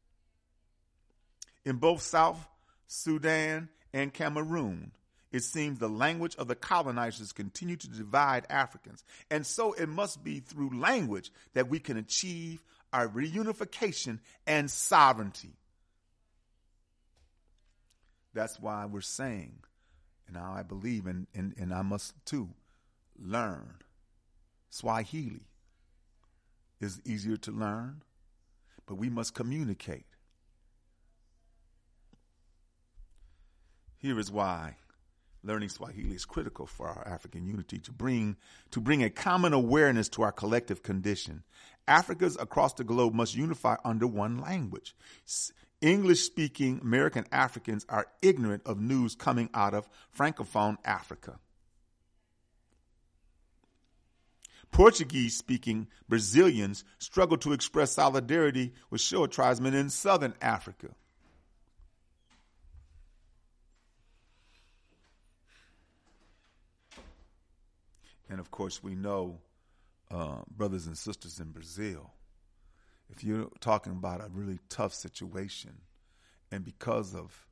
In both South Sudan and Cameroon, it seems the language of the colonizers continue to divide Africans. And so it must be through language that we can achieve our reunification and sovereignty. That's why we're saying, and I believe, and I must too, learn Swahili. Is easier to learn, but we must communicate. Here is why learning Swahili is critical for our African unity, to bring a common awareness to our collective condition. Africans across the globe must unify under one language. English-speaking American Africans are ignorant of news coming out of Francophone Africa. Portuguese-speaking Brazilians struggle to express solidarity with Shoa tribesmen in southern Africa. And of course, we know brothers and sisters in Brazil. If you're talking about a really tough situation, and because of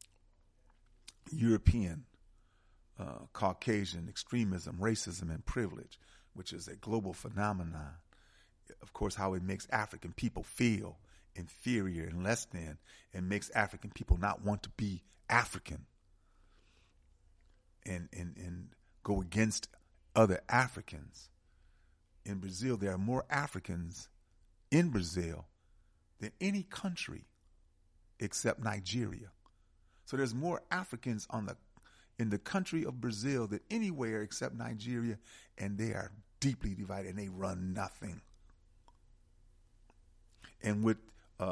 European Caucasian extremism, racism, and privilege, which is a global phenomenon, of course, how it makes African people feel inferior and less than, and makes African people not want to be African and go against other Africans. In Brazil, there are more Africans in Brazil than any country except Nigeria. So there's more Africans in the country of Brazil than anywhere except Nigeria, and they are deeply divided, and they run nothing. And with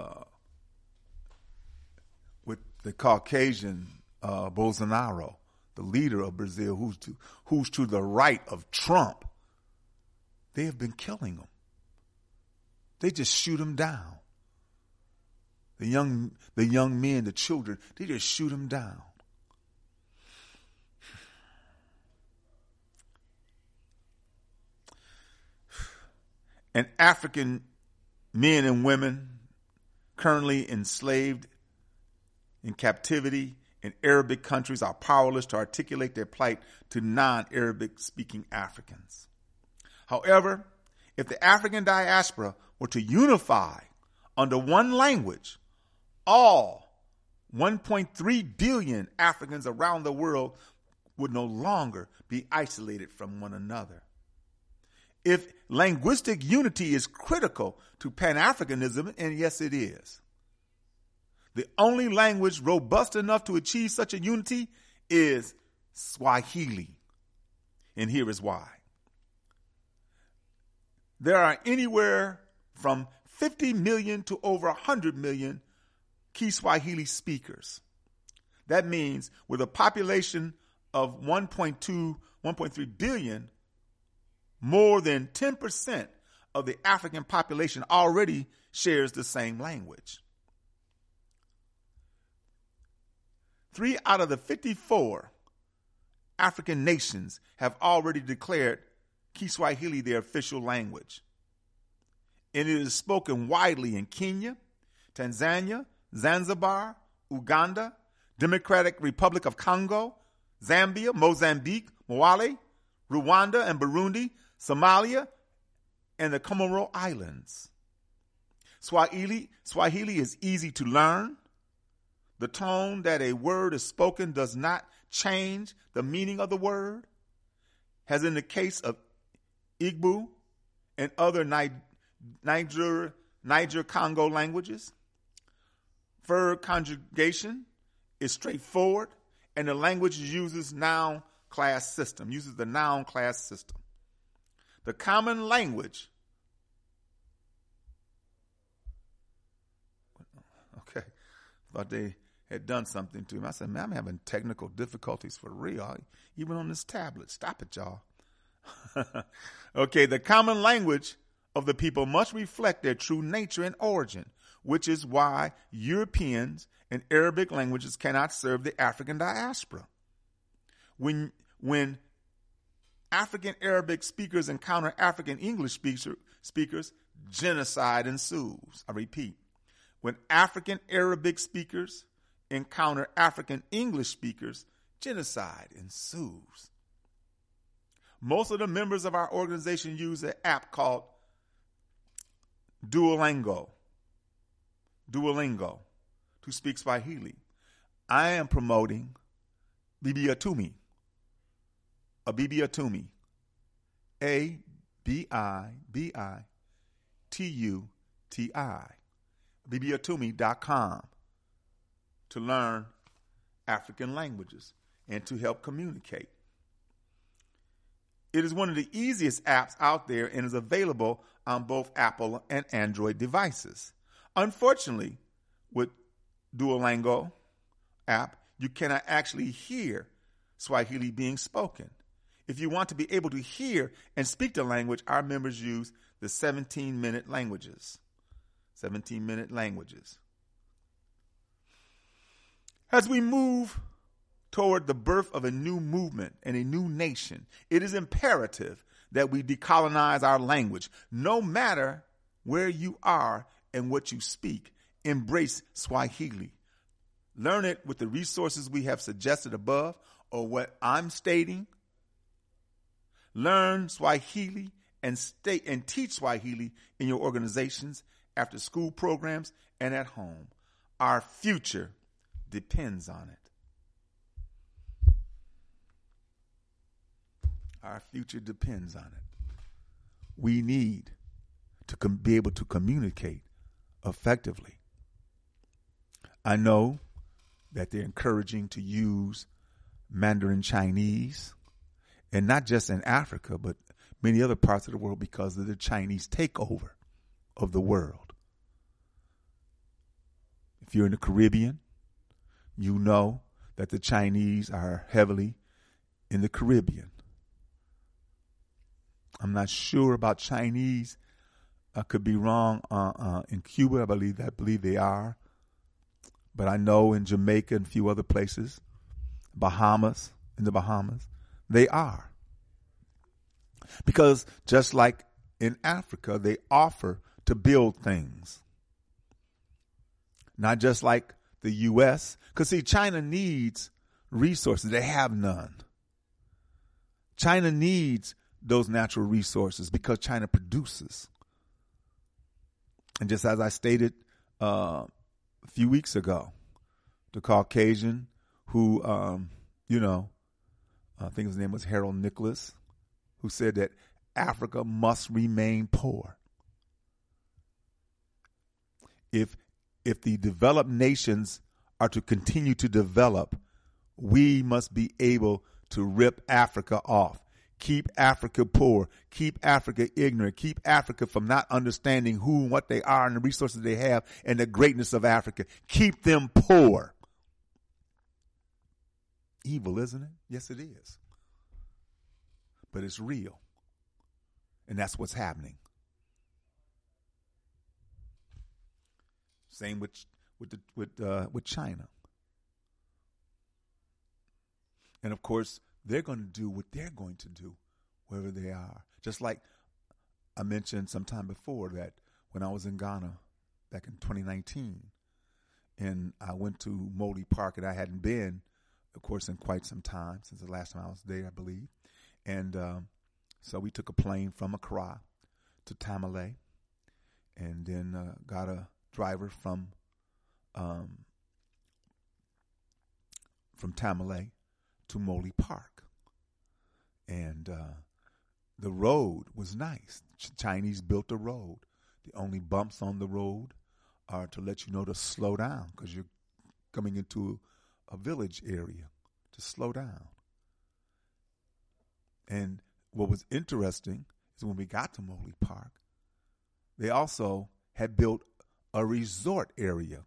the Caucasian Bolsonaro, the leader of Brazil, who's to the right of Trump, they have been killing him. They just shoot him down. The young men, the children, they just shoot him down. And African men and women currently enslaved in captivity in Arabic countries are powerless to articulate their plight to non-Arabic speaking Africans. However, if the African diaspora were to unify under one language, all 1.3 billion Africans around the world would no longer be isolated from one another. If linguistic unity is critical to Pan-Africanism, and yes, it is, the only language robust enough to achieve such a unity is Swahili. And here is why. There are anywhere from 50 million to over 100 million Kiswahili speakers. That means with a population of 1.3 billion, more than 10% of the African population already shares the same language. 3 out of the 54 African nations have already declared Kiswahili their official language. And it is spoken widely in Kenya, Tanzania, Zanzibar, Uganda, Democratic Republic of Congo, Zambia, Mozambique, Malawi, Rwanda and Burundi, Somalia, and the Comoro Islands. Swahili is easy to learn. The tone that a word is spoken does not change the meaning of the word, as in the case of Igbo and other Niger-Congo languages. Verb conjugation is straightforward, and the language uses the noun class system. The common language. Okay, thought they had done something to him. I said, man, I'm having technical difficulties for real, even on this tablet. Stop it, y'all. Okay, the common language of the people must reflect their true nature and origin, which is why Europeans and Arabic languages cannot serve the African diaspora. When African Arabic speakers encounter African English speakers, genocide ensues. I repeat, when African Arabic speakers encounter African English speakers, genocide ensues. Most of the members of our organization use an app called Duolingo to speak Swahili. I am promoting Bibi Atumi. Abibitumi. ABIBITUTI. Abibitumi.com to learn African languages and to help communicate. It is one of the easiest apps out there and is available on both Apple and Android devices. Unfortunately, with Duolingo app, you cannot actually hear Swahili being spoken. If you want to be able to hear and speak the language, our members use the 17-minute languages. 17-minute languages. As we move toward the birth of a new movement and a new nation, it is imperative that we decolonize our language. No matter where you are and what you speak, embrace Swahili. Learn it with the resources we have suggested above or what I'm stating. Learn Swahili and teach Swahili in your organizations, after school programs, and at home. Our future depends on it. Our future depends on it. We need to be able to communicate effectively. I know that they're encouraging to use Mandarin Chinese, and not just in Africa, but many other parts of the world because of the Chinese takeover of the world. If you're in the Caribbean, you know that the Chinese are heavily in the Caribbean. I'm not sure about Chinese. I could be wrong. In Cuba, I believe they are. But I know in Jamaica and a few other places, in the Bahamas, they are. Because just like in Africa, they offer to build things. Not just like the U.S. Because, see, China needs resources. They have none. China needs those natural resources because China produces. And just as I stated a few weeks ago, the Caucasian who, I think his name was Harold Nicholas, who said that Africa must remain poor. If the developed nations are to continue to develop, we must be able to rip Africa off. Keep Africa poor. Keep Africa ignorant. Keep Africa from not understanding who and what they are and the resources they have and the greatness of Africa. Keep them poor. Evil, isn't it? Yes, it is. But it's real. And that's what's happening. Same with China. And of course, they're going to do what they're going to do wherever they are. Just like I mentioned sometime before that when I was in Ghana back in 2019, and I went to Moli Park, and I hadn't been, of course, in quite some time, since the last time I was there, I believe. And so we took a plane from Accra to Tamale, and then got a driver from Tamale to Moley Park. And the road was nice. Chinese built a road. The only bumps on the road are to let you know to slow down because you're coming into a village area, to slow down. And what was interesting is when we got to Moley Park, they also had built a resort area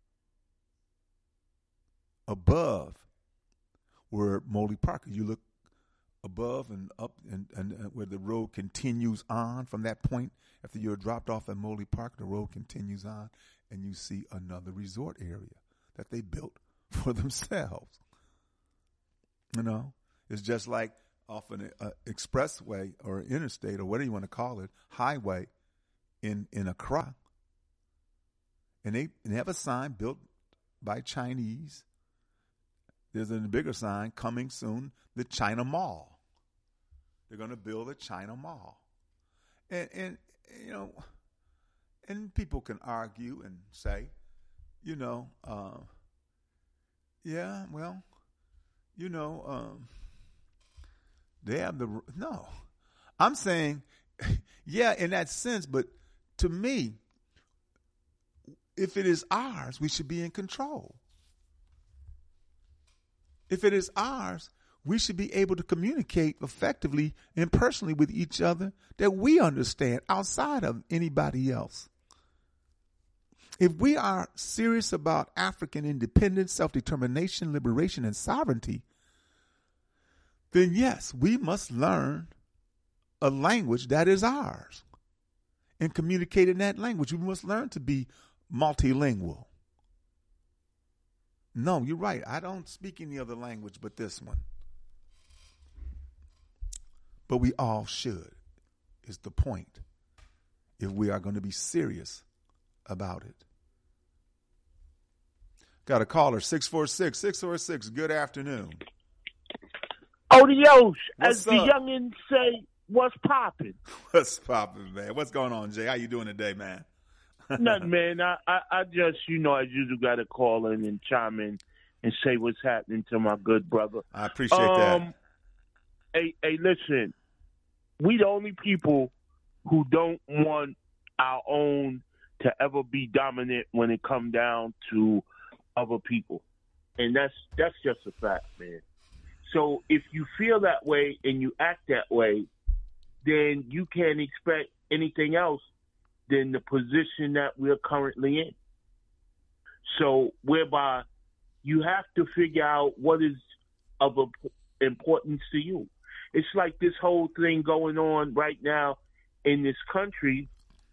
above where Moley Park, you look above and up and where the road continues on from that point. After you're dropped off at Moley Park, the road continues on, and you see another resort area that they built for themselves. You know, it's just like off an expressway or interstate or whatever you want to call it, highway in Accra. And they have a sign built by Chinese. There's a bigger sign coming soon, the China Mall. They're going to build a China Mall. And you know, and people can argue and say, you know, yeah, well, you know, they have the, no. I'm saying, yeah, in that sense, but to me, if it is ours, we should be in control. If it is ours, we should be able to communicate effectively and personally with each other that we understand outside of anybody else. If we are serious about African independence, self-determination, liberation, and sovereignty, then yes, we must learn a language that is ours and communicate in that language. We must learn to be multilingual. No, you're right. I don't speak any other language but this one. But we all should, is the point, if we are going to be serious about it. Got a caller, 646. Good afternoon. Odios, as What's the up? youngins say, what's popping? What's poppin', man? What's going on, Jay? How you doing today, man? Nothing, man. I just, as usual, got to call in and chime in and say what's happening to my good brother. I appreciate that. Hey, listen, we the only people who don't want our own to ever be dominant when it come down to other people. And that's just a fact, man. So if you feel that way and you act that way, then you can't expect anything else than the position that we're currently in. So whereby you have to figure out what is of importance to you. It's like this whole thing going on right now in this country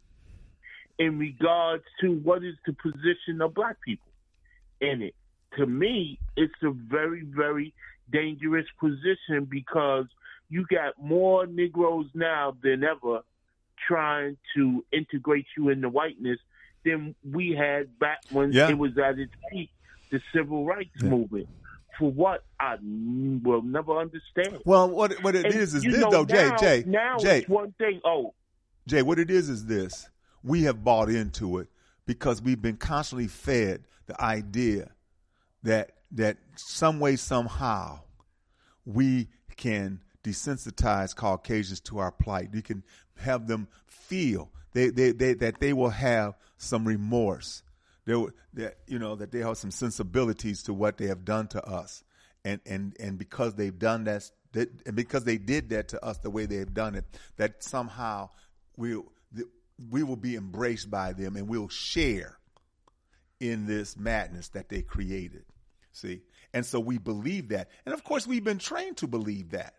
in regards to what is the position of black people in it. To me, it's a very, very dangerous position because you got more Negroes now than ever trying to integrate you into whiteness than we had back when it was at its peak, the civil rights movement. For what? I will never understand. Well, what it is this, though, Jay. Now Jay, it's one thing. Jay, what it is this. We have bought into it because we've been constantly fed the idea that some way, somehow, we can desensitize Caucasians to our plight. We can have them feel that they will have some remorse. That they have some sensibilities to what they have done to us, and because they've done that, and because they did that to us the way they have done it, that somehow we will be embraced by them and we'll share in this madness that they created. See, and so we believe that, and of course we've been trained to believe that.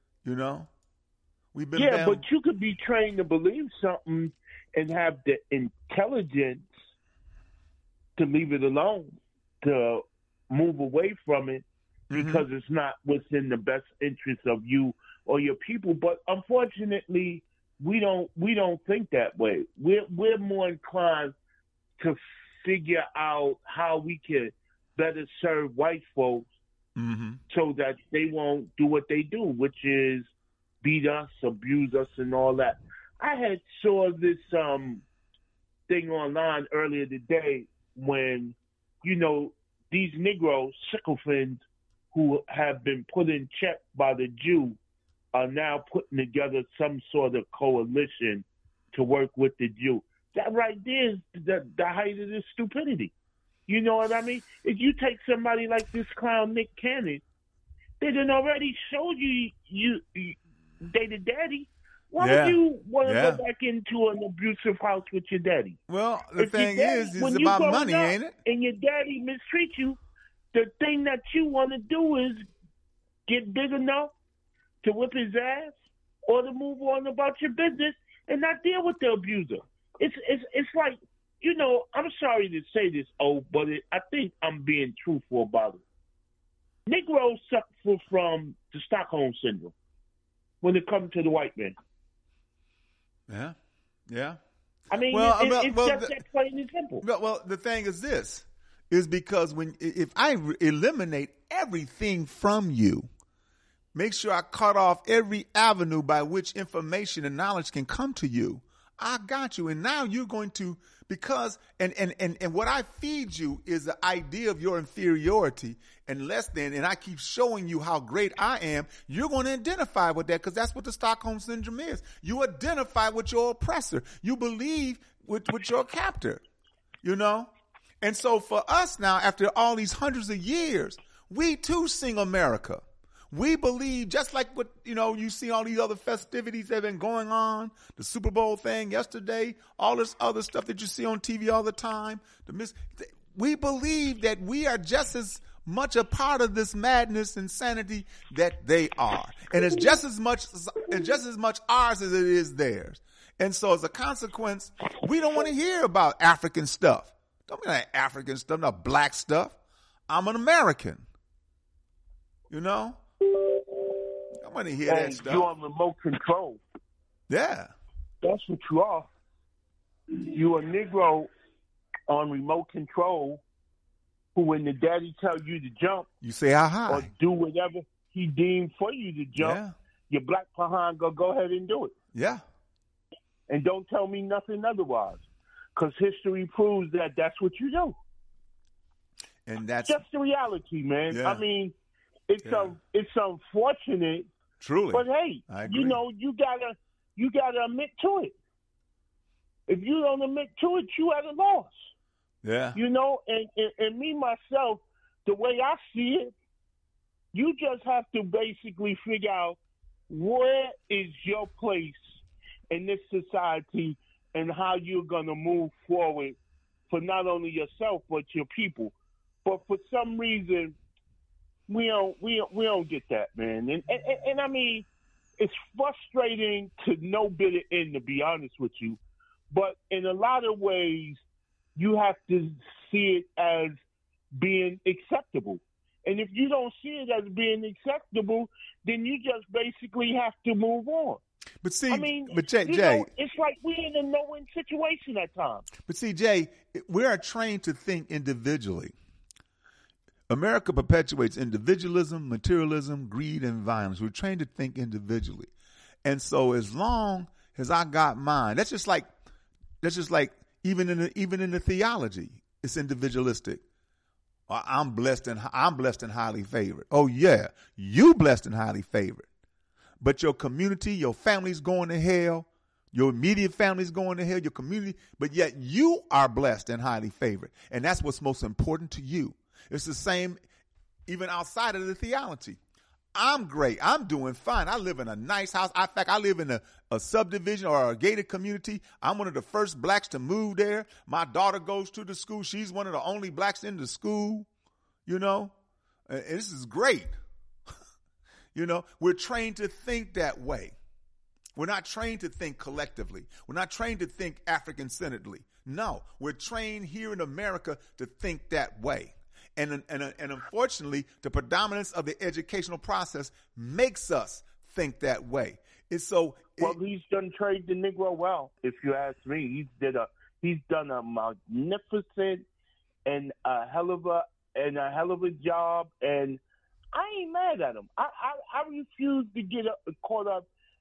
We've been but you could be trained to believe something and have the intelligence to leave it alone, to move away from it because it's not what's in the best interest of you or your people. But unfortunately, we don't think that way. We're more inclined to figure out how we can better serve white folks so that they won't do what they do, which is beat us, abuse us, and all that. I had saw this thing online earlier today when, these Negro sycophants who have been put in check by the Jew are now putting together some sort of coalition to work with the Jew. That right there is the height of this stupidity. You know what I mean? If you take somebody like this clown Nick Cannon, they done already showed you they the daddy. Why would you want to go back into an abusive house with your daddy? Well, the thing is when about you money, up ain't it? And your daddy mistreat you, the thing that you want to do is get big enough to whip his ass or to move on about your business and not deal with the abuser. It's like, I'm sorry to say this, but I think I'm being truthful about it. Negroes suffer from the Stockholm Syndrome when it comes to the white man. Yeah. I mean, it's just that plain and simple. Well, the thing is this, is because if I eliminate everything from you, make sure I cut off every avenue by which information and knowledge can come to you, I got you. And now you're going to, because, and what I feed you is the idea of your inferiority and less than, and I keep showing you how great I am, you're going to identify with that because that's what the Stockholm Syndrome is. You identify with your oppressor. You believe with your captor, And so for us now, after all these hundreds of years, we too sing America. We believe, just like what, you see all these other festivities that have been going on, the Super Bowl thing yesterday, all this other stuff that you see on TV all the time. We believe that we are just as much a part of this madness, insanity that they are. And it's just as much ours as it is theirs. And so as a consequence, we don't want to hear about African stuff. Don't mean like African stuff, not black stuff. I'm an American. I want to hear that stuff. You're on remote control. Yeah. That's what you are. You a Negro on remote control who, when the daddy tell you to jump, you say how high or do whatever he deemed for you to jump, your black behind go ahead and do it. Yeah. And don't tell me nothing otherwise, because history proves that that's what you do. And that's just the reality, man. Yeah. I mean, it's unfortunate. Truly. But hey, you gotta admit to it. If you don't admit to it, you at a loss. Yeah. And me myself, the way I see it, you just have to basically figure out where is your place in this society and how you're gonna move forward for not only yourself but your people. But for some reason, we don't get that, man. And I mean, it's frustrating to no bitter end, to be honest with you. But in a lot of ways, you have to see it as being acceptable. And if you don't see it as being acceptable, then you just basically have to move on. But see, Jay, it's like we're in a no-win situation at times. But see, Jay, we are trained to think individually. America perpetuates individualism, materialism, greed, and violence. We're trained to think individually. And so as long as I got mine, that's just like even in the theology, it's individualistic. I'm blessed and highly favored. Oh yeah, you blessed and highly favored. But your community, your family's going to hell. Your immediate family's going to hell, your community, but yet you are blessed and highly favored. And that's what's most important to you. It's the same even outside of the theology. I'm great. I'm doing fine. I live in a nice house. In fact, I live in a subdivision or a gated community. I'm one of the first blacks to move there. My daughter goes to the school. She's one of the only blacks in the school, And this is great. We're trained to think that way. We're not trained to think collectively. We're not trained to think African-centeredly. No, we're trained here in America to think that way. And unfortunately, the predominance of the educational process makes us think that way. He's done trained the Negro well, if you ask me. He's done a magnificent and a hell of a job, and I ain't mad at him. I refuse to get caught up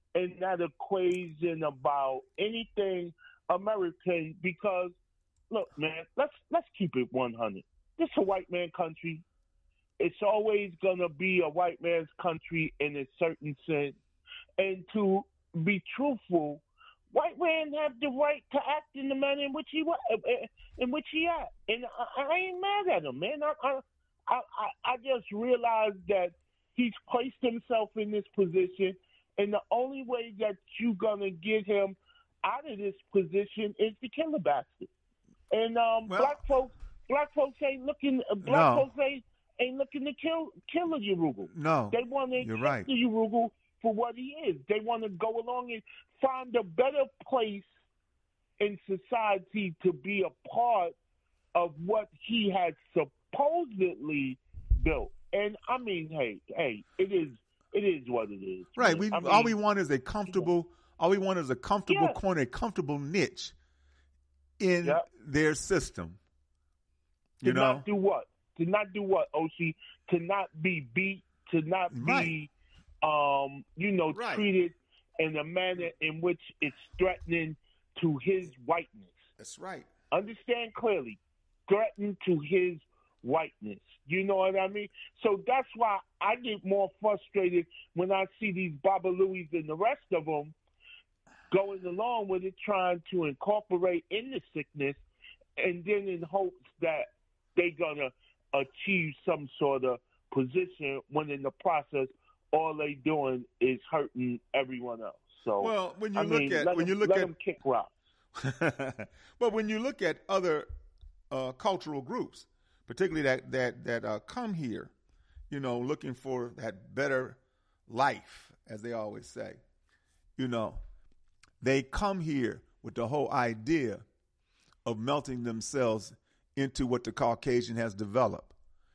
in that equation about anything American, because look, man, let's keep it 100. This is a white man country. It's always gonna be a white man's country in a certain sense. And to be truthful, white men have the right to act in the manner in which he act, and I ain't mad at him, man. I just realized that he's placed himself in this position, and the only way that you're gonna get him out of this position is to kill the bastard. And black folks ain't looking. Folks ain't looking to kill a Urugu. No, they want to accept the Urugu for what he is. They want to go along and find a better place in society to be a part of what he has supposedly built. And I mean, hey, it is what it is. Right. All we want is a comfortable. All we want is a comfortable corner, a comfortable niche in their system. You know, not do what? To not do what, Oshi? To not be beat, to not be, treated in a manner in which it's threatening to his whiteness. That's right. Understand clearly, threatening to his whiteness. You know what I mean? So that's why I get more frustrated when I see these Babaluis and the rest of them going along with it, trying to incorporate in the sickness, and then in hopes that they're going to achieve some sort of position when in the process all they doing is hurting everyone else. So when you look at them kick rocks. But when you look at other cultural groups, particularly that come here, looking for that better life, as they always say, they come here with the whole idea of melting themselves into what the Caucasian has developed.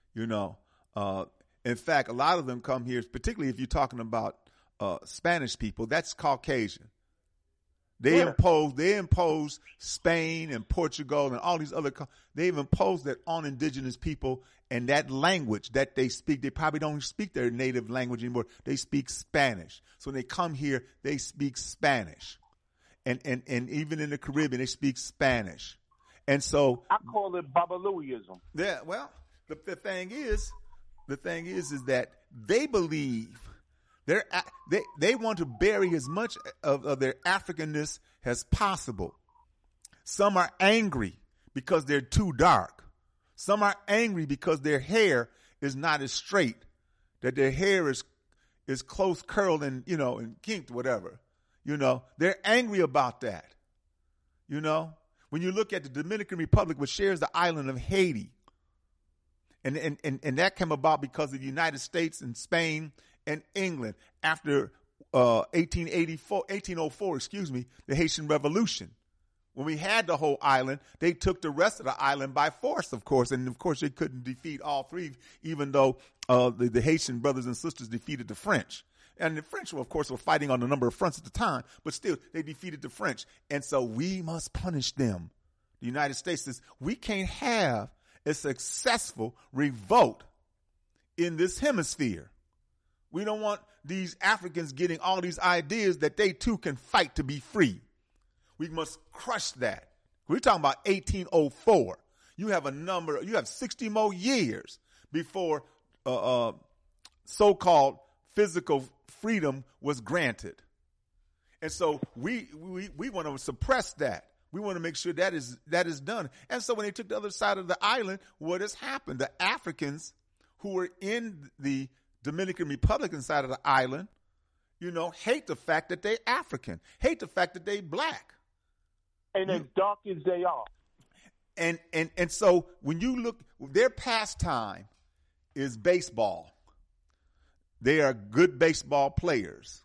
In fact, a lot of them come here, particularly if you're talking about Spanish people, that's Caucasian. They impose Spain and Portugal and all these other. They've imposed that on indigenous people, and that language that they speak, they probably don't speak their native language anymore. They speak Spanish. So when they come here, they speak Spanish, and even in the Caribbean, they speak Spanish. And so I call it Babaluism. Yeah. Well, the thing is that they believe. They want to bury as much of their Africanness as possible. Some are angry because they're too dark. Some are angry because their hair is not as straight, that their hair is close curled and and kinked, whatever. They're angry about that. When you look at the Dominican Republic, which shares the island of Haiti, and that came about because of the United States and Spain and England after 1804, the Haitian Revolution. When we had the whole island, they took the rest of the island by force, of course. And, of course, they couldn't defeat all three, even though the Haitian brothers and sisters defeated the French. And the French, of course, were fighting on a number of fronts at the time, but still, they defeated the French. And so we must punish them. The United States says we can't have a successful revolt in this hemisphere. We don't want these Africans getting all these ideas that they too can fight to be free. We must crush that. We're talking about 1804. You have 60 more years before so-called physical freedom was granted. And so we want to suppress that. We want to make sure that is done. And so when they took the other side of the island, what has happened? The Africans who were in the Dominican Republican side of the island, hate the fact that they African, hate the fact that they black. And as dark as they are. And so when you look, their pastime is baseball. They are good baseball players.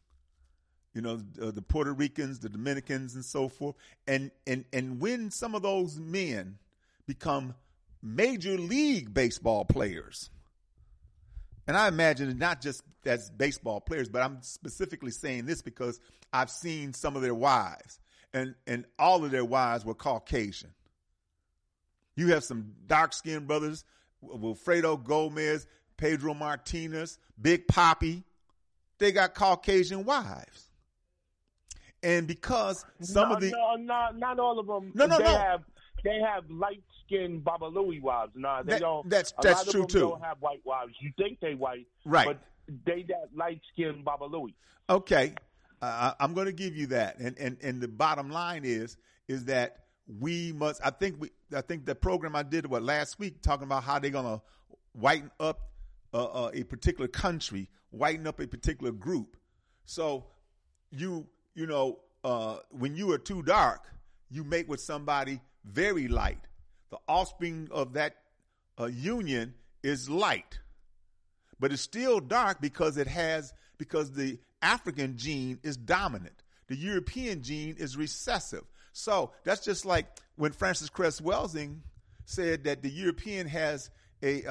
The Puerto Ricans, the Dominicans, and so forth. And when some of those men become major league baseball players, and I imagine it's not just as baseball players, but I'm specifically saying this because I've seen some of their wives, and all of their wives were Caucasian. You have some dark-skinned brothers, Wilfredo Gomez, Pedro Martinez, Big Papi. They got Caucasian wives. And because some of the not all of them. No. They have light-skinned Babalui wives. Nah, they don't. That's a lot true of them too. Don't have white wives. You think they white, right? But they got light-skinned Babalui. Okay, I'm going to give you that. And the bottom line is that we must. I think the program I did last week talking about how they're going to whiten up a particular country, whiten up a particular group. So you know when you are too dark, you mate with somebody very light. The offspring of that union is light, but it's still dark because the African gene is dominant. The European gene is recessive. So that's just like when Frances Cress Welsing said that the European has a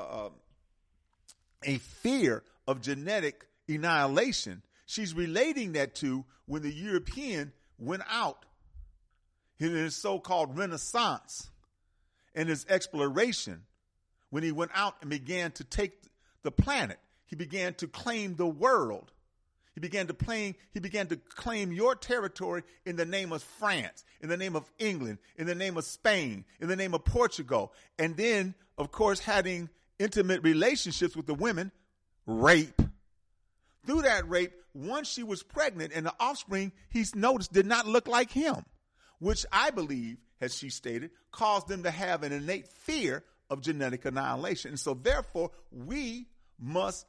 fear of genetic annihilation. She's relating that to when the European went out in his so-called Renaissance and his exploration, when he went out and began to take the planet, he began to claim the world. He began to claim your territory in the name of France, in the name of England, in the name of Spain, in the name of Portugal. And then, of course, having intimate relationships with the women, rape. Through that rape, once she was pregnant and the offspring, he's noticed, did not look like him, which I believe, as she stated, caused them to have an innate fear of genetic annihilation. And so therefore, we must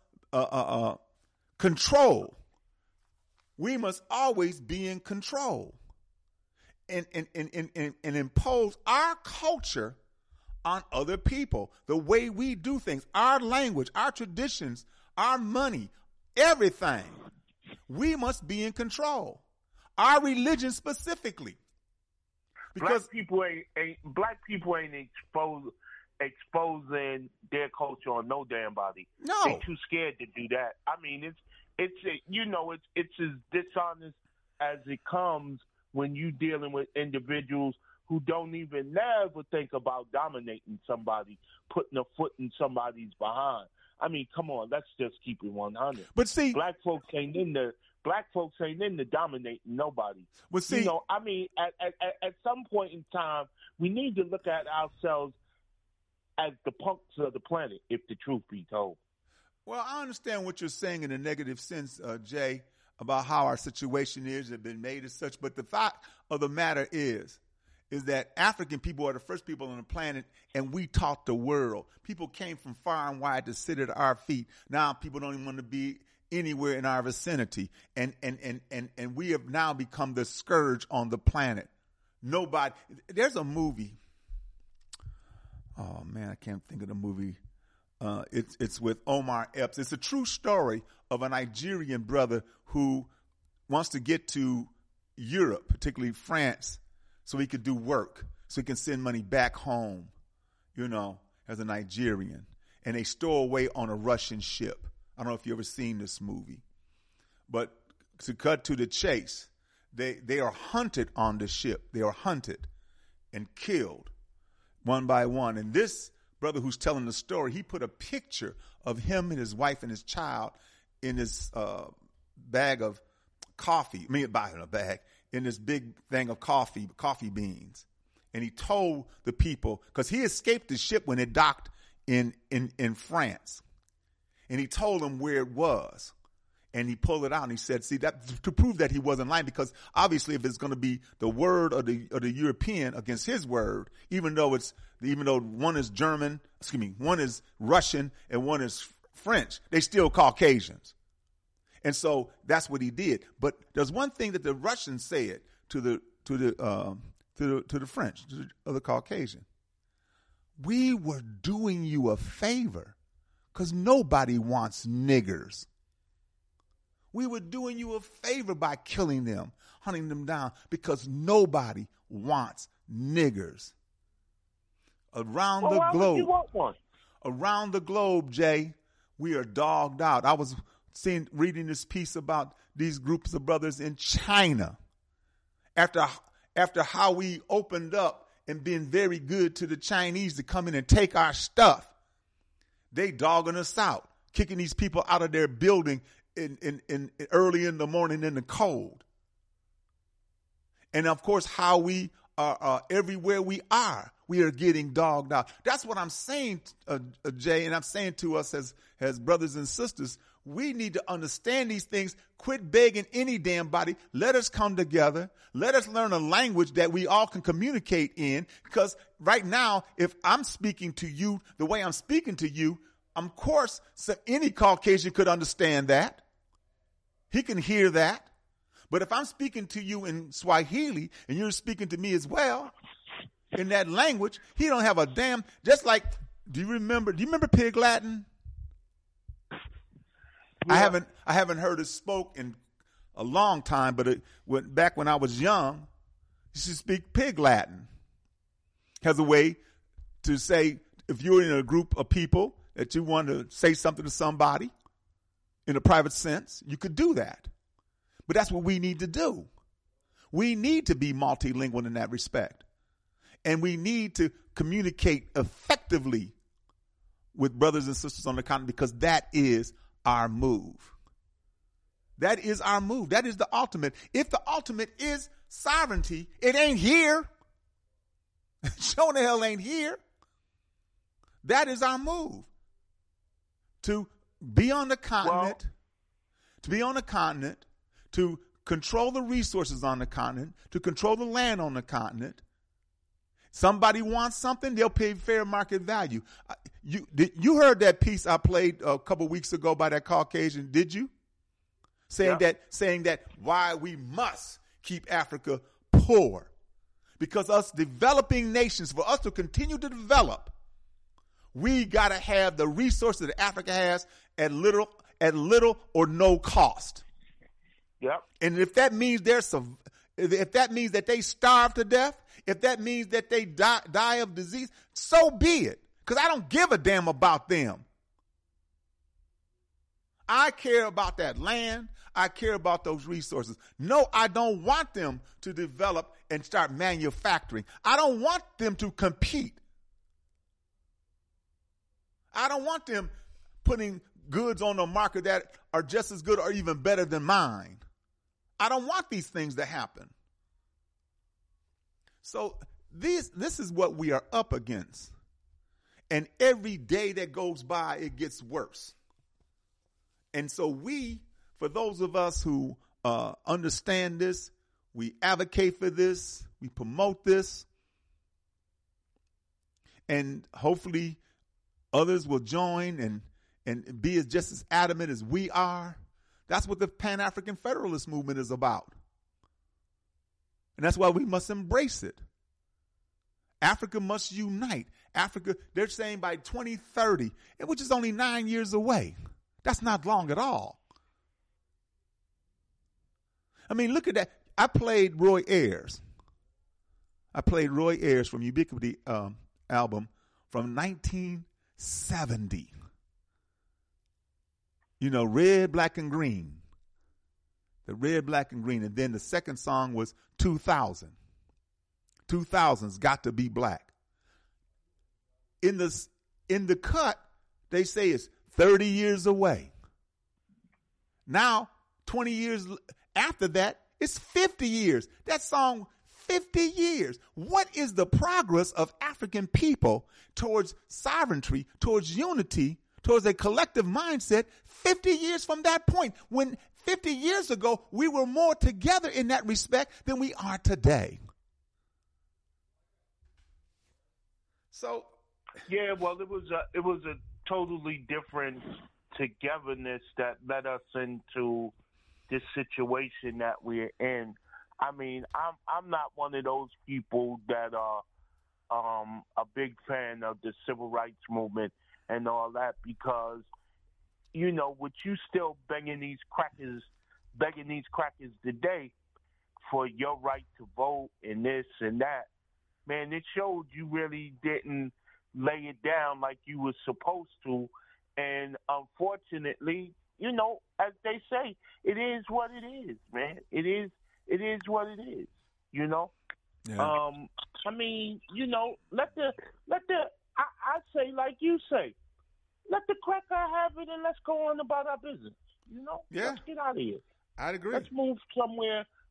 control. We must always be in control and impose our culture on other people, the way we do things, our language, our traditions, our money, everything. We must be in control. Our religion specifically. Because black people ain't exposing their culture on no damn body. No. They too scared to do that. I mean, it's as dishonest as it comes when you dealing with individuals who don't even never think about dominating somebody, putting a foot in somebody's behind. I mean, come on, let's just keep it 100. But see, black folks ain't into dominating nobody. Well, see, I mean, at some point in time, we need to look at ourselves as the punks of the planet, if the truth be told. Well, I understand what you're saying in a negative sense, Jay, about how our situation is and been made as such. But the fact of the matter is that African people are the first people on the planet, and we taught the world. People came from far and wide to sit at our feet. Now people don't even want to be anywhere in our vicinity, and we have now become the scourge on the planet. Nobody. There's a movie. Oh man, I can't think of the movie. It's with Omar Epps. It's a true story of a Nigerian brother who wants to get to Europe, particularly France, so he could do work, so he can send money back home, as a Nigerian. And they stow away on a Russian ship. I don't know if you've ever seen this movie. But to cut to the chase, they are hunted on the ship. They are hunted and killed one by one. And this brother who's telling the story, he put a picture of him and his wife and his child in his bag of coffee. In this big thing of coffee beans. And he told the people, because he escaped the ship when it docked in France. And he told them where it was. And he pulled it out and he said, see, that to prove that he wasn't lying, because obviously if it's going to be the word of the European against his word, even though one is one is Russian and one is French, they still Caucasians. And so that's what he did. But there's one thing that the Russians said to the French, to the other Caucasian. We were doing you a favor because nobody wants niggers. We were doing you a favor by killing them, hunting them down, because nobody wants niggers. Around the globe. You want one? Around the globe, Jay, we are dogged out. I was reading this piece about these groups of brothers in China. After how we opened up and been very good to the Chinese to come in and take our stuff, they dogging us out, kicking these people out of their building in early in the morning in the cold. And, of course, how we are everywhere we are getting dogged out. That's what I'm saying, Jay, and I'm saying to us as brothers and sisters. We need to understand these things. Quit begging any damn body. Let us come together. Let us learn a language that we all can communicate in. Because right now, if I'm speaking to you the way I'm speaking to you, of course, any Caucasian could understand that. He can hear that. But if I'm speaking to you in Swahili and you're speaking to me as well in that language, he don't have a damn, just like, do you remember Pig Latin? Yeah. I haven't heard it spoke in a long time, but back when I was young, you should speak Pig Latin. Has a way to say, if you're in a group of people that you want to say something to somebody in a private sense, you could do that. But that's what we need to do. We need to be multilingual in that respect. And we need to communicate effectively with brothers and sisters on the continent, because that is our move. That is our move. That is the ultimate. If the ultimate is sovereignty, it ain't here. Sure the hell ain't here. That is our move. To be on the continent, to control the resources on the continent, to control the land on the continent. Somebody wants something, they'll pay fair market value. You heard that piece I played a couple weeks ago by that Caucasian, did you? Saying that why we must keep Africa poor. Because us developing nations, for us to continue to develop, we got to have the resources that Africa has at little or no cost. Yep. And if that means that they starve to death, if that means that they die of disease, so be it. Because I don't give a damn about them. I care about that land. I care about those resources. No, I don't want them to develop and start manufacturing. I don't want them to compete. I don't want them putting goods on the market that are just as good or even better than mine. I don't want these things to happen. So this is what we are up against. And every day that goes by, it gets worse. And so for those of us who understand this, we advocate for this, we promote this, and hopefully others will join and be just as adamant as we are. That's what the Pan-African Federalist movement is about. And that's why we must embrace it. Africa must unite. Africa, they're saying by 2030, which is only 9 years away. That's not long at all. I mean, look at that. I played Roy Ayers. From Ubiquity album from 1970. You know, Red, Black, and Green. The Red, Black, and Green. And then the second song was 2000. 2000's Got to Be Black. In the cut, they say it's 30 years away. Now, 20 years after that, it's 50 years. That song, 50 years. What is the progress of African people towards sovereignty, towards unity, towards a collective mindset 50 years from that point? When 50 years ago, we were more together in that respect than we are today. So, yeah, well, it was a totally different togetherness that led us into this situation that we're in. I mean, I'm not one of those people that are a big fan of the civil rights movement and all that, because, you know, with you still begging these crackers today for your right to vote and this and that, man, it showed you really didn't lay it down like you were supposed to. And unfortunately, you know, as they say, it is what it is, man. It is what it is, you know? Yeah. I mean, you know, I say like you say, let the cracker have it and let's go on about our business, you know? Yeah. Let's get out of here. I'd agree. Let's move somewhere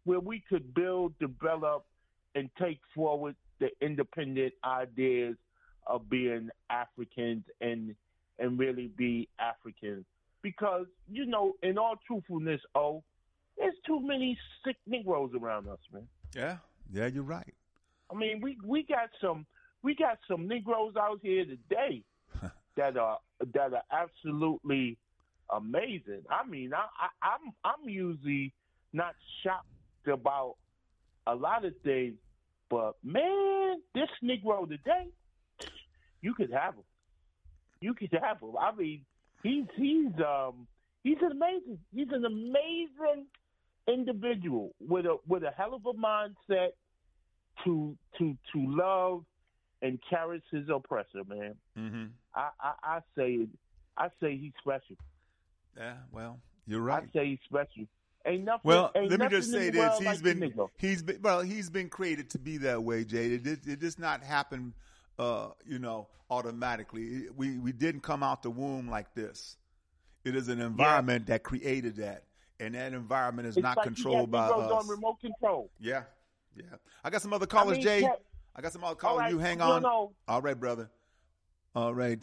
where we could build, develop, and take forward the independent ideas of being Africans and really be Africans. Because, you know, in all truthfulness, there's too many sick Negroes around us, man. Yeah, you're right. I mean, we got some Negroes out here today that are absolutely amazing. I mean, I'm usually not shocked about a lot of things, but man, this Negro today, you could have him. You could have him. I mean, he's amazing. He's an amazing individual with a hell of a mindset to love and cherish his oppressor, man. Mm-hmm. I say he's special. Yeah, well, you're right. I say he's special. Ain't nothing. Well, ain't let me nothing just say in the this: world he's been created to be that way, Jay. It does not happen, automatically. We didn't come out the womb like this. It is an environment that created that, and that environment is not controlled by us. On remote control. Yeah. I got some other callers, Jay. I got some other callers. Right, you hang on. No. All right, brother. All right,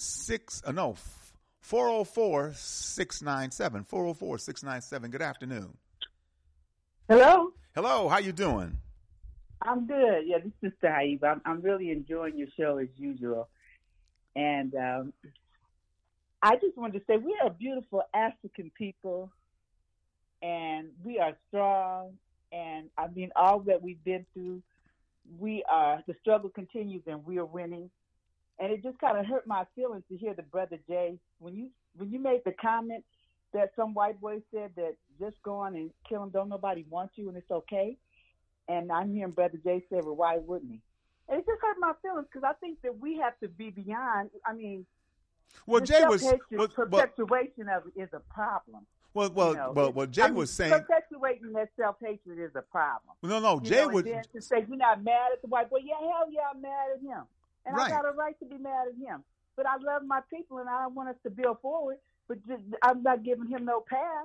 404-697. 404-697. Good afternoon. Hello. Hello. How you doing? I'm good. Yeah, this is Sister Haiba. I'm really enjoying your show as usual. And I just wanted to say we are a beautiful African people, and we are strong. And I mean, all that we've been through, the struggle continues, and we are winning. And it just kind of hurt my feelings to hear the brother Jay when you made the comment that some white boy said that just go on and kill him, don't nobody want you, and it's okay. And I'm hearing brother Jay say, well, why wouldn't he? And it just hurt my feelings because I think that we have to be beyond. I mean, well, Jay perpetuation of it is a problem. Well, Jay was saying perpetuating that self-hatred is a problem. No, Jay would to say you're not mad at the white boy. Yeah, hell yeah, I'm mad at him, and right. I got a right to be mad at him. But I love my people, and I don't want us to build forward. But I'm not giving him no pass.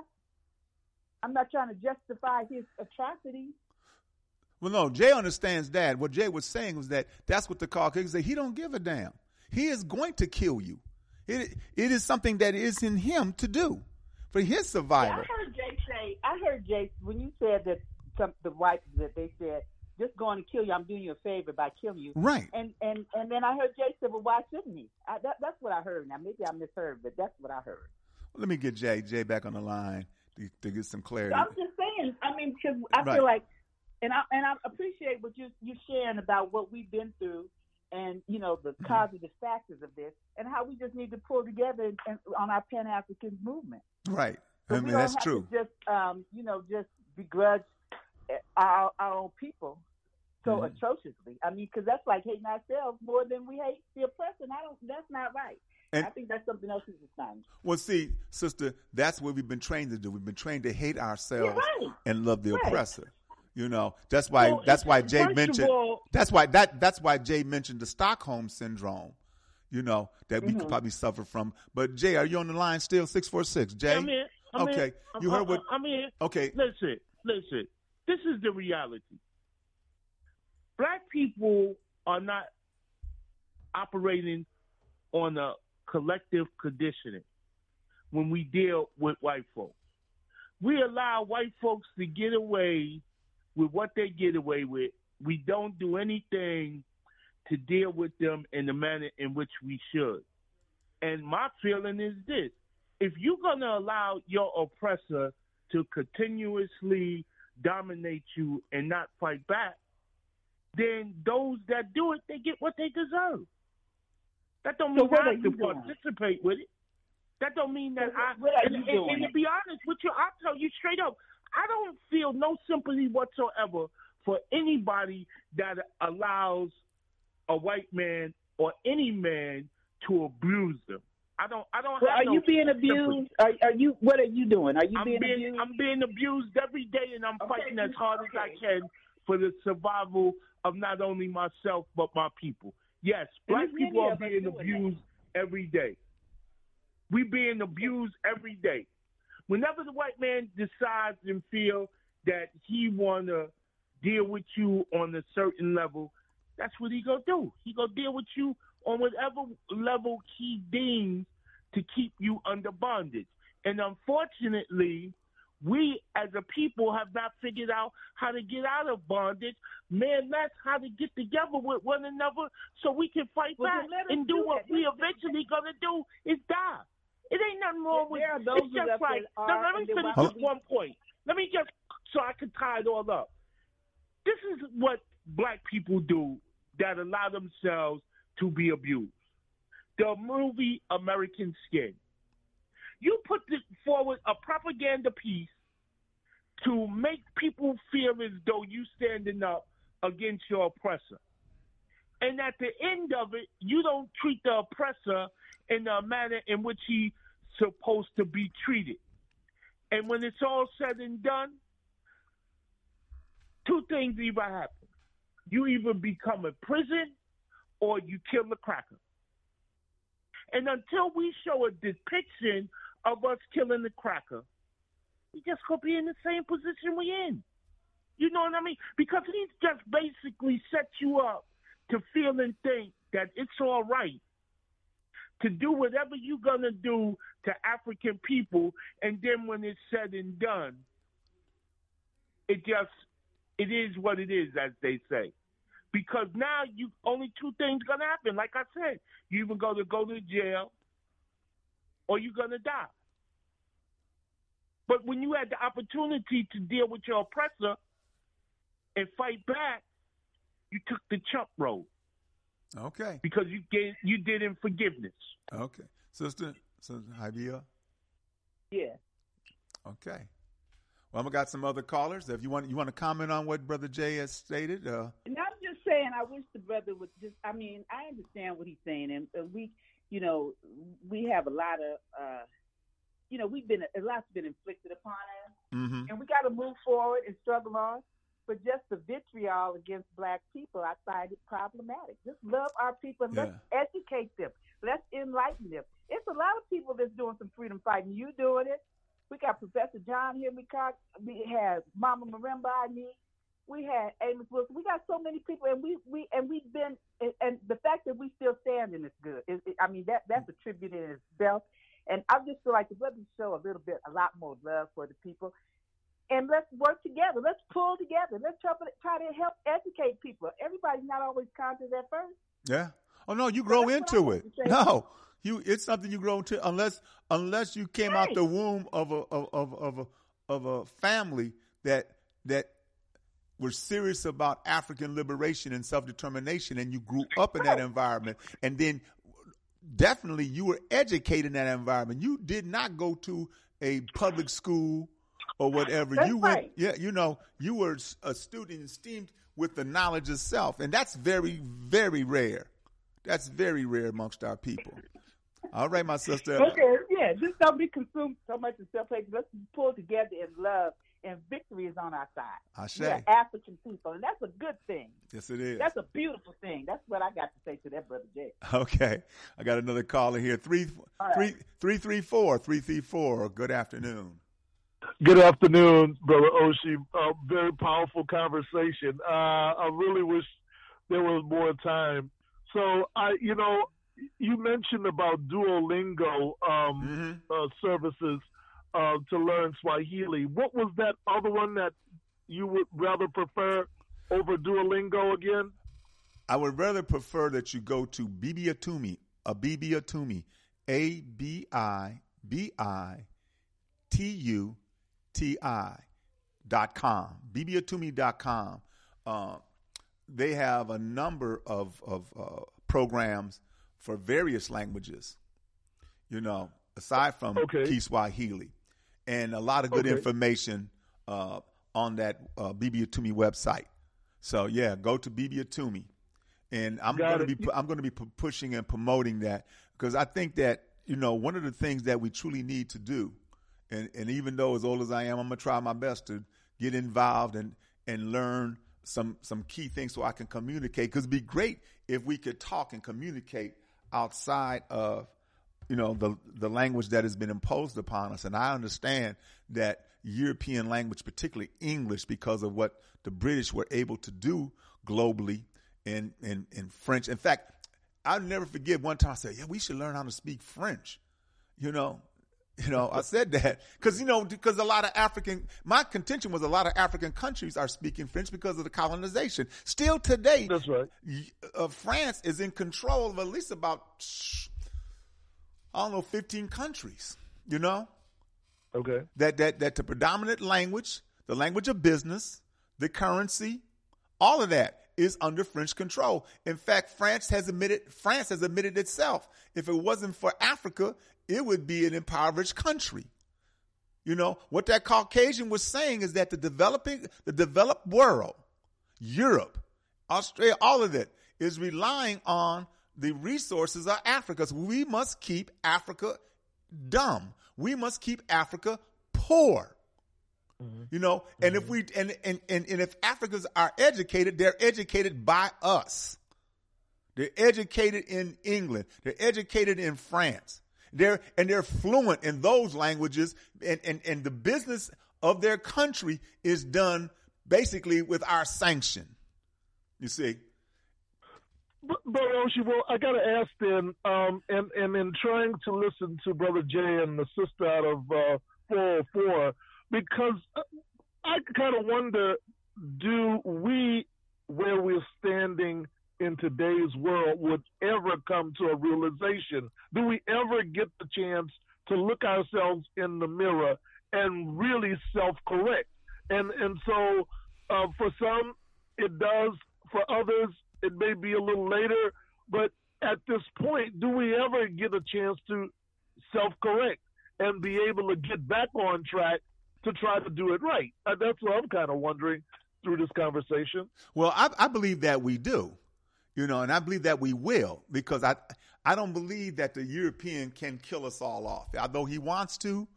I'm not trying to justify his atrocities. Well, no, Jay understands that. What Jay was saying was that's what the Caucasians say. He don't give a damn. He is going to kill you. It is something that is in him to do for his survival. Yeah, I heard Jay when you said that the whites that they said just going to kill you. I'm doing you a favor by killing you. Right. And then I heard Jay say, well, why shouldn't he? That's what I heard. Now maybe I misheard, but that's what I heard. Well, let me get Jay back on the line to get some clarity. So I'm just saying. I mean, because I feel like, and I appreciate what you're sharing about what we've been through, and the positive factors of this, and how we just need to pull together and on our Pan-African movement. Right. So I mean, that's true. To just begrudge our own people so atrociously. I mean, because that's like hating ourselves more than we hate the oppressor. That's not right. And I think that's something else is assigned. Well, see, sister, that's what we've been trained to do. We've been trained to hate ourselves and love the oppressor. That's why Jay mentioned. That's why Jay mentioned the Stockholm syndrome. That we could probably suffer from. But Jay, are you on the line still? 646. Jay. I'm here. Okay. You heard what? I'm here. Okay. Listen. This is the reality. Black people are not operating on a collective conditioning when we deal with white folks. We allow white folks to get away with what they get away with. We don't do anything to deal with them in the manner in which we should. And my feeling is this. If you're going to allow your oppressor to continuously dominate you and not fight back, then those that do it, they get what they deserve. That don't mean I have to participate with it. That don't mean that and to be honest with you, I'll tell you straight up, I don't feel no sympathy whatsoever for anybody that allows a white man or any man to abuse them. I don't. So are you being abused? Are you? What are you doing? Are you being abused? I'm being abused every day, and I'm fighting as hard as I can for the survival of not only myself but my people. Yes, black people are being abused every day. We being abused every day. Whenever the white man decides and feel that he want to deal with you on a certain level, that's what he going to do. He going to deal with you on whatever level he deems to keep you under bondage. And unfortunately, we as a people have not figured out how to get out of bondage. Man, that's how to get together with one another so we can fight back and do what we eventually going to do is die. It ain't nothing wrong with it. It's just like, let me finish this one point. Let me just, so I can tie it all up. This is what black people do that allow themselves to be abused. The movie American Skin. You put forward a propaganda piece to make people feel as though you standing up against your oppressor. And at the end of it, you don't treat the oppressor in a manner in which he's supposed to be treated. And when it's all said and done, two things either happen. You either become a prison or you kill the cracker. And until we show a depiction of us killing the cracker, we just gonna be in the same position we're in. You know what I mean? Because he's just basically set you up to feel and think that it's all right to do whatever you're gonna do to African people, and then when it's said and done, it is what it is, as they say. Because now only two things gonna happen. Like I said, you either go to jail or you're gonna die. But when you had the opportunity to deal with your oppressor and fight back, you took the chump road. Okay. Because you did in forgiveness. Okay. Sister Haibia? Yeah. Okay. Well, I got some other callers. If you want to comment on what Brother Jay has stated. And I'm just saying, I wish the brother would just, I understand what he's saying. And we, we have a lot of, a lot's been inflicted upon us. Mm-hmm. And we got to move forward and struggle on. But just the vitriol against black people, I find it problematic. Just love our people and let's educate them. Let's enlighten them. It's a lot of people that's doing some freedom fighting. You doing it. We got Professor John here. We had Mama Marimba. We had Amos Wilson. We got so many people, and we've been. And the fact that we still standing is good. That's a tribute in itself. And I just feel like the brothers show a lot more love for the people. And let's work together. Let's pull together. Let's try to help educate people. Everybody's not always conscious at first. Yeah. Oh no, you grow into it. No, it's something you grow into unless you came out the womb of a family that were serious about African liberation and self-determination, and you grew up in that environment, and then definitely you were educated in that environment. You did not go to a public school or whatever. That's you right. went, you were a student esteemed with the knowledge of self, and that's very, very rare. That's very rare amongst our people. All right, my sister. Okay, yeah, just don't be consumed so much in self-hate. Let's pull together in love, and victory is on our side. We're African people, and that's a good thing. Yes, it is. That's a beautiful thing. That's what I got to say to that, Brother Jay. Okay. I got another caller here. 334. Good afternoon. Good afternoon, Brother Oshie. Very powerful conversation. I really wish there was more time. So, you mentioned about Duolingo services to learn Swahili. What was that other one that you would rather prefer over Duolingo again? I would rather prefer that you go to Bibiatumi, Abibitumi, ABIBITUTI.com, Bibiatumi.com. They have a number of programs for various languages, aside from Kiswahili, and a lot of good information on that Bibiatumi website. So go to Bibiatumi, and I'm going to be pushing and promoting that, because I think that one of the things that we truly need to do, and even though as old as I am, I'm going to try my best to get involved and learn some key things so I can communicate, because it'd be great if we could talk and communicate outside of the language that has been imposed upon us. And I understand that European language, particularly English, because of what the British were able to do globally in French. In fact, I'll never forget one time I said, we should learn how to speak French. I said that because a lot of my contention was a lot of African countries are speaking French because of the colonization. Still today, that's right. France is in control of at least about, 15 countries, Okay. That the predominant language, the language of business, the currency, all of that is under French control. In fact, France has admitted itself, if it wasn't for Africa, it would be an impoverished country. What that Caucasian was saying is that the developed world, Europe, Australia, all of it is relying on the resources of Africa. So we must keep Africa dumb. We must keep Africa poor. Mm-hmm. And if if Africans are educated, they're educated by us. They're educated in England. They're educated in France. They're fluent in those languages, and the business of their country is done basically with our sanction. You see. But Oshie, well, I got to ask then, and in trying to listen to Brother Jay and the sister out of 404, because I kind of wonder, do we, where we're standing in today's world, would ever come to a realization? Do we ever get the chance to look ourselves in the mirror and really self-correct? And so for some, it does. For others, it may be a little later. But at this point, do we ever get a chance to self-correct and be able to get back on track to try to do it right? That's what I'm kind of wondering through this conversation. Well, I believe that we do. And I believe that we will, because I don't believe that the European can kill us all off. Although he wants to,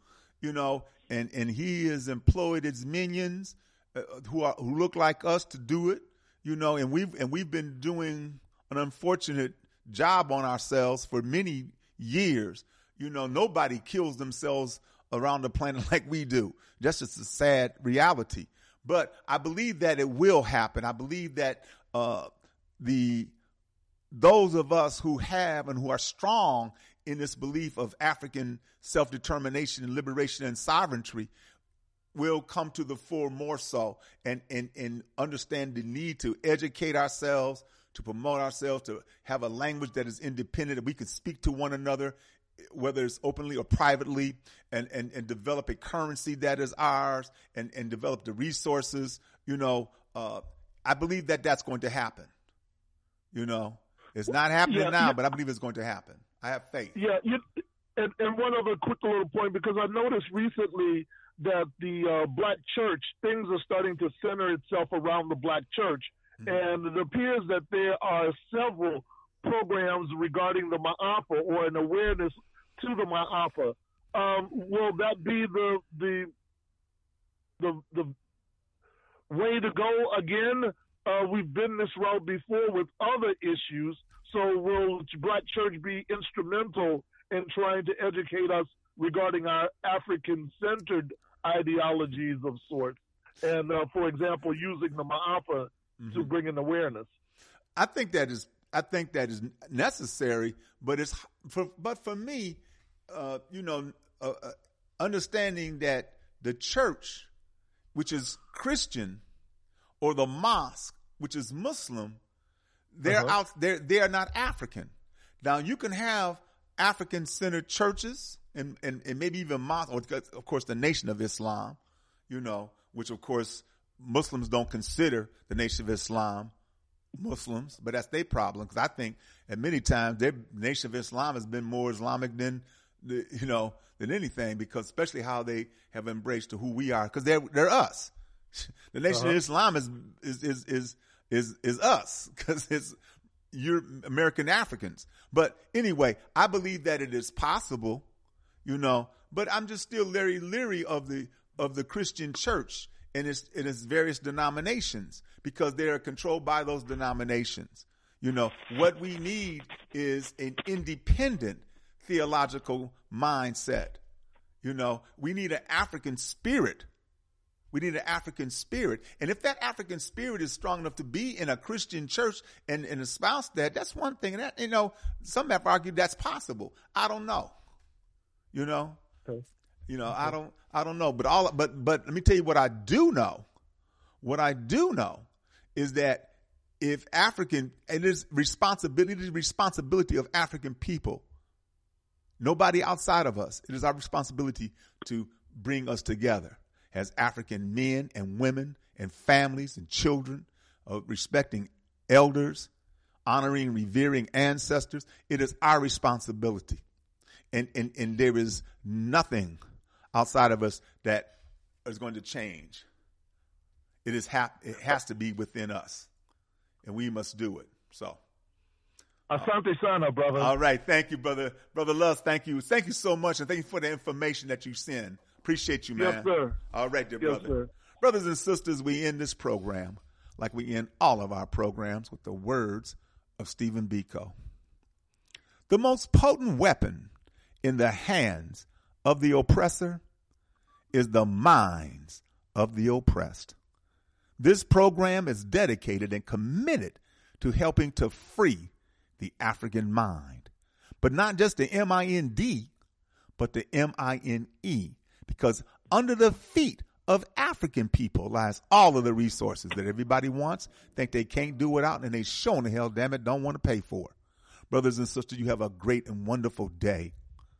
and he has employed his minions who look like us to do it, and we've been doing an unfortunate job on ourselves for many years. Nobody kills themselves around the planet like we do. That's just a sad reality. But I believe that it will happen. I believe that those of us who have and who are strong in this belief of African self-determination and liberation and sovereignty will come to the fore more so, and understand the need to educate ourselves, to promote ourselves, to have a language that is independent, that we can speak to one another, whether it's openly or privately, and develop a currency that is ours, and develop the resources. I believe that that's going to happen. It's not happening now, but I believe it's going to happen. I have faith. Yeah, and one other quick little point, because I noticed recently that the black church, things are starting to center itself around the black church. Mm-hmm. And it appears that there are several programs regarding the Ma'afa, or an awareness to the Ma'afa. Will that be the way to go again? We've been this route before with other issues. So will Black Church be instrumental in trying to educate us regarding our African-centered ideologies of sorts? And, for example, using the Ma'afa to bring in awareness. I think that is necessary, but for me, understanding that the church, which is Christian, or the mosque, which is Muslim, they're out there. They are not African. Now you can have African-centered churches and maybe even mosques, or of course the Nation of Islam, which of course Muslims don't consider the Nation of Islam Muslims, but that's their problem, because I think at many times their Nation of Islam has been more Islamic than anything, because especially how they have embraced who we are, because they're us. The Nation of Islam is us, because it's you're American Africans. But anyway, I believe that it is possible, but I'm just still very leery of the Christian church and its various denominations, because they are controlled by those denominations. What we need is an independent theological mindset. You know, we need an African spirit. We need an African spirit. And if that African spirit is strong enough to be in a Christian church and espouse that, that's one thing. And that, you know, some have argued that's possible. I don't know. You know? Okay. You know, I don't know. But let me tell you what I do know. What I do know is that if African, and it is responsibility of African people, nobody outside of us, it is our responsibility to bring us together as African men and women and families and children, respecting elders, honoring, revering ancestors. It is our responsibility. And there is nothing outside of us that is going to change. It has to be within us, and we must do it. So, Asante Sana, brother. All right, thank you, brother Luz. Thank you so much, and thank you for the information that you send. Appreciate you, man. Yes, sir. All right, dear Yes, brother. sir. Brothers and sisters, we end this program like we end all of our programs with the words of Stephen Biko. The most potent weapon in the hands of the oppressor is the minds of the oppressed. This program is dedicated and committed to helping to free the African mind, but not just the M-I-N-D, but the M-I-N-E, because under the feet of African people lies all of the resources that everybody wants, think they can't do without, and they sure the hell, damn it, don't want to pay for. Brothers and sisters, you have a great and wonderful day.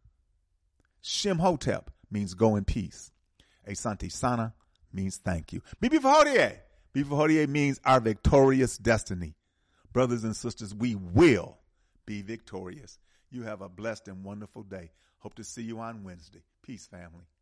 Shem Hotep means go in peace. Asante Sana means thank you. Bibi Fahodie. Bibi Fahodie means our victorious destiny. Brothers and sisters, we will be victorious. You have a blessed and wonderful day. Hope to see you on Wednesday. Peace, family.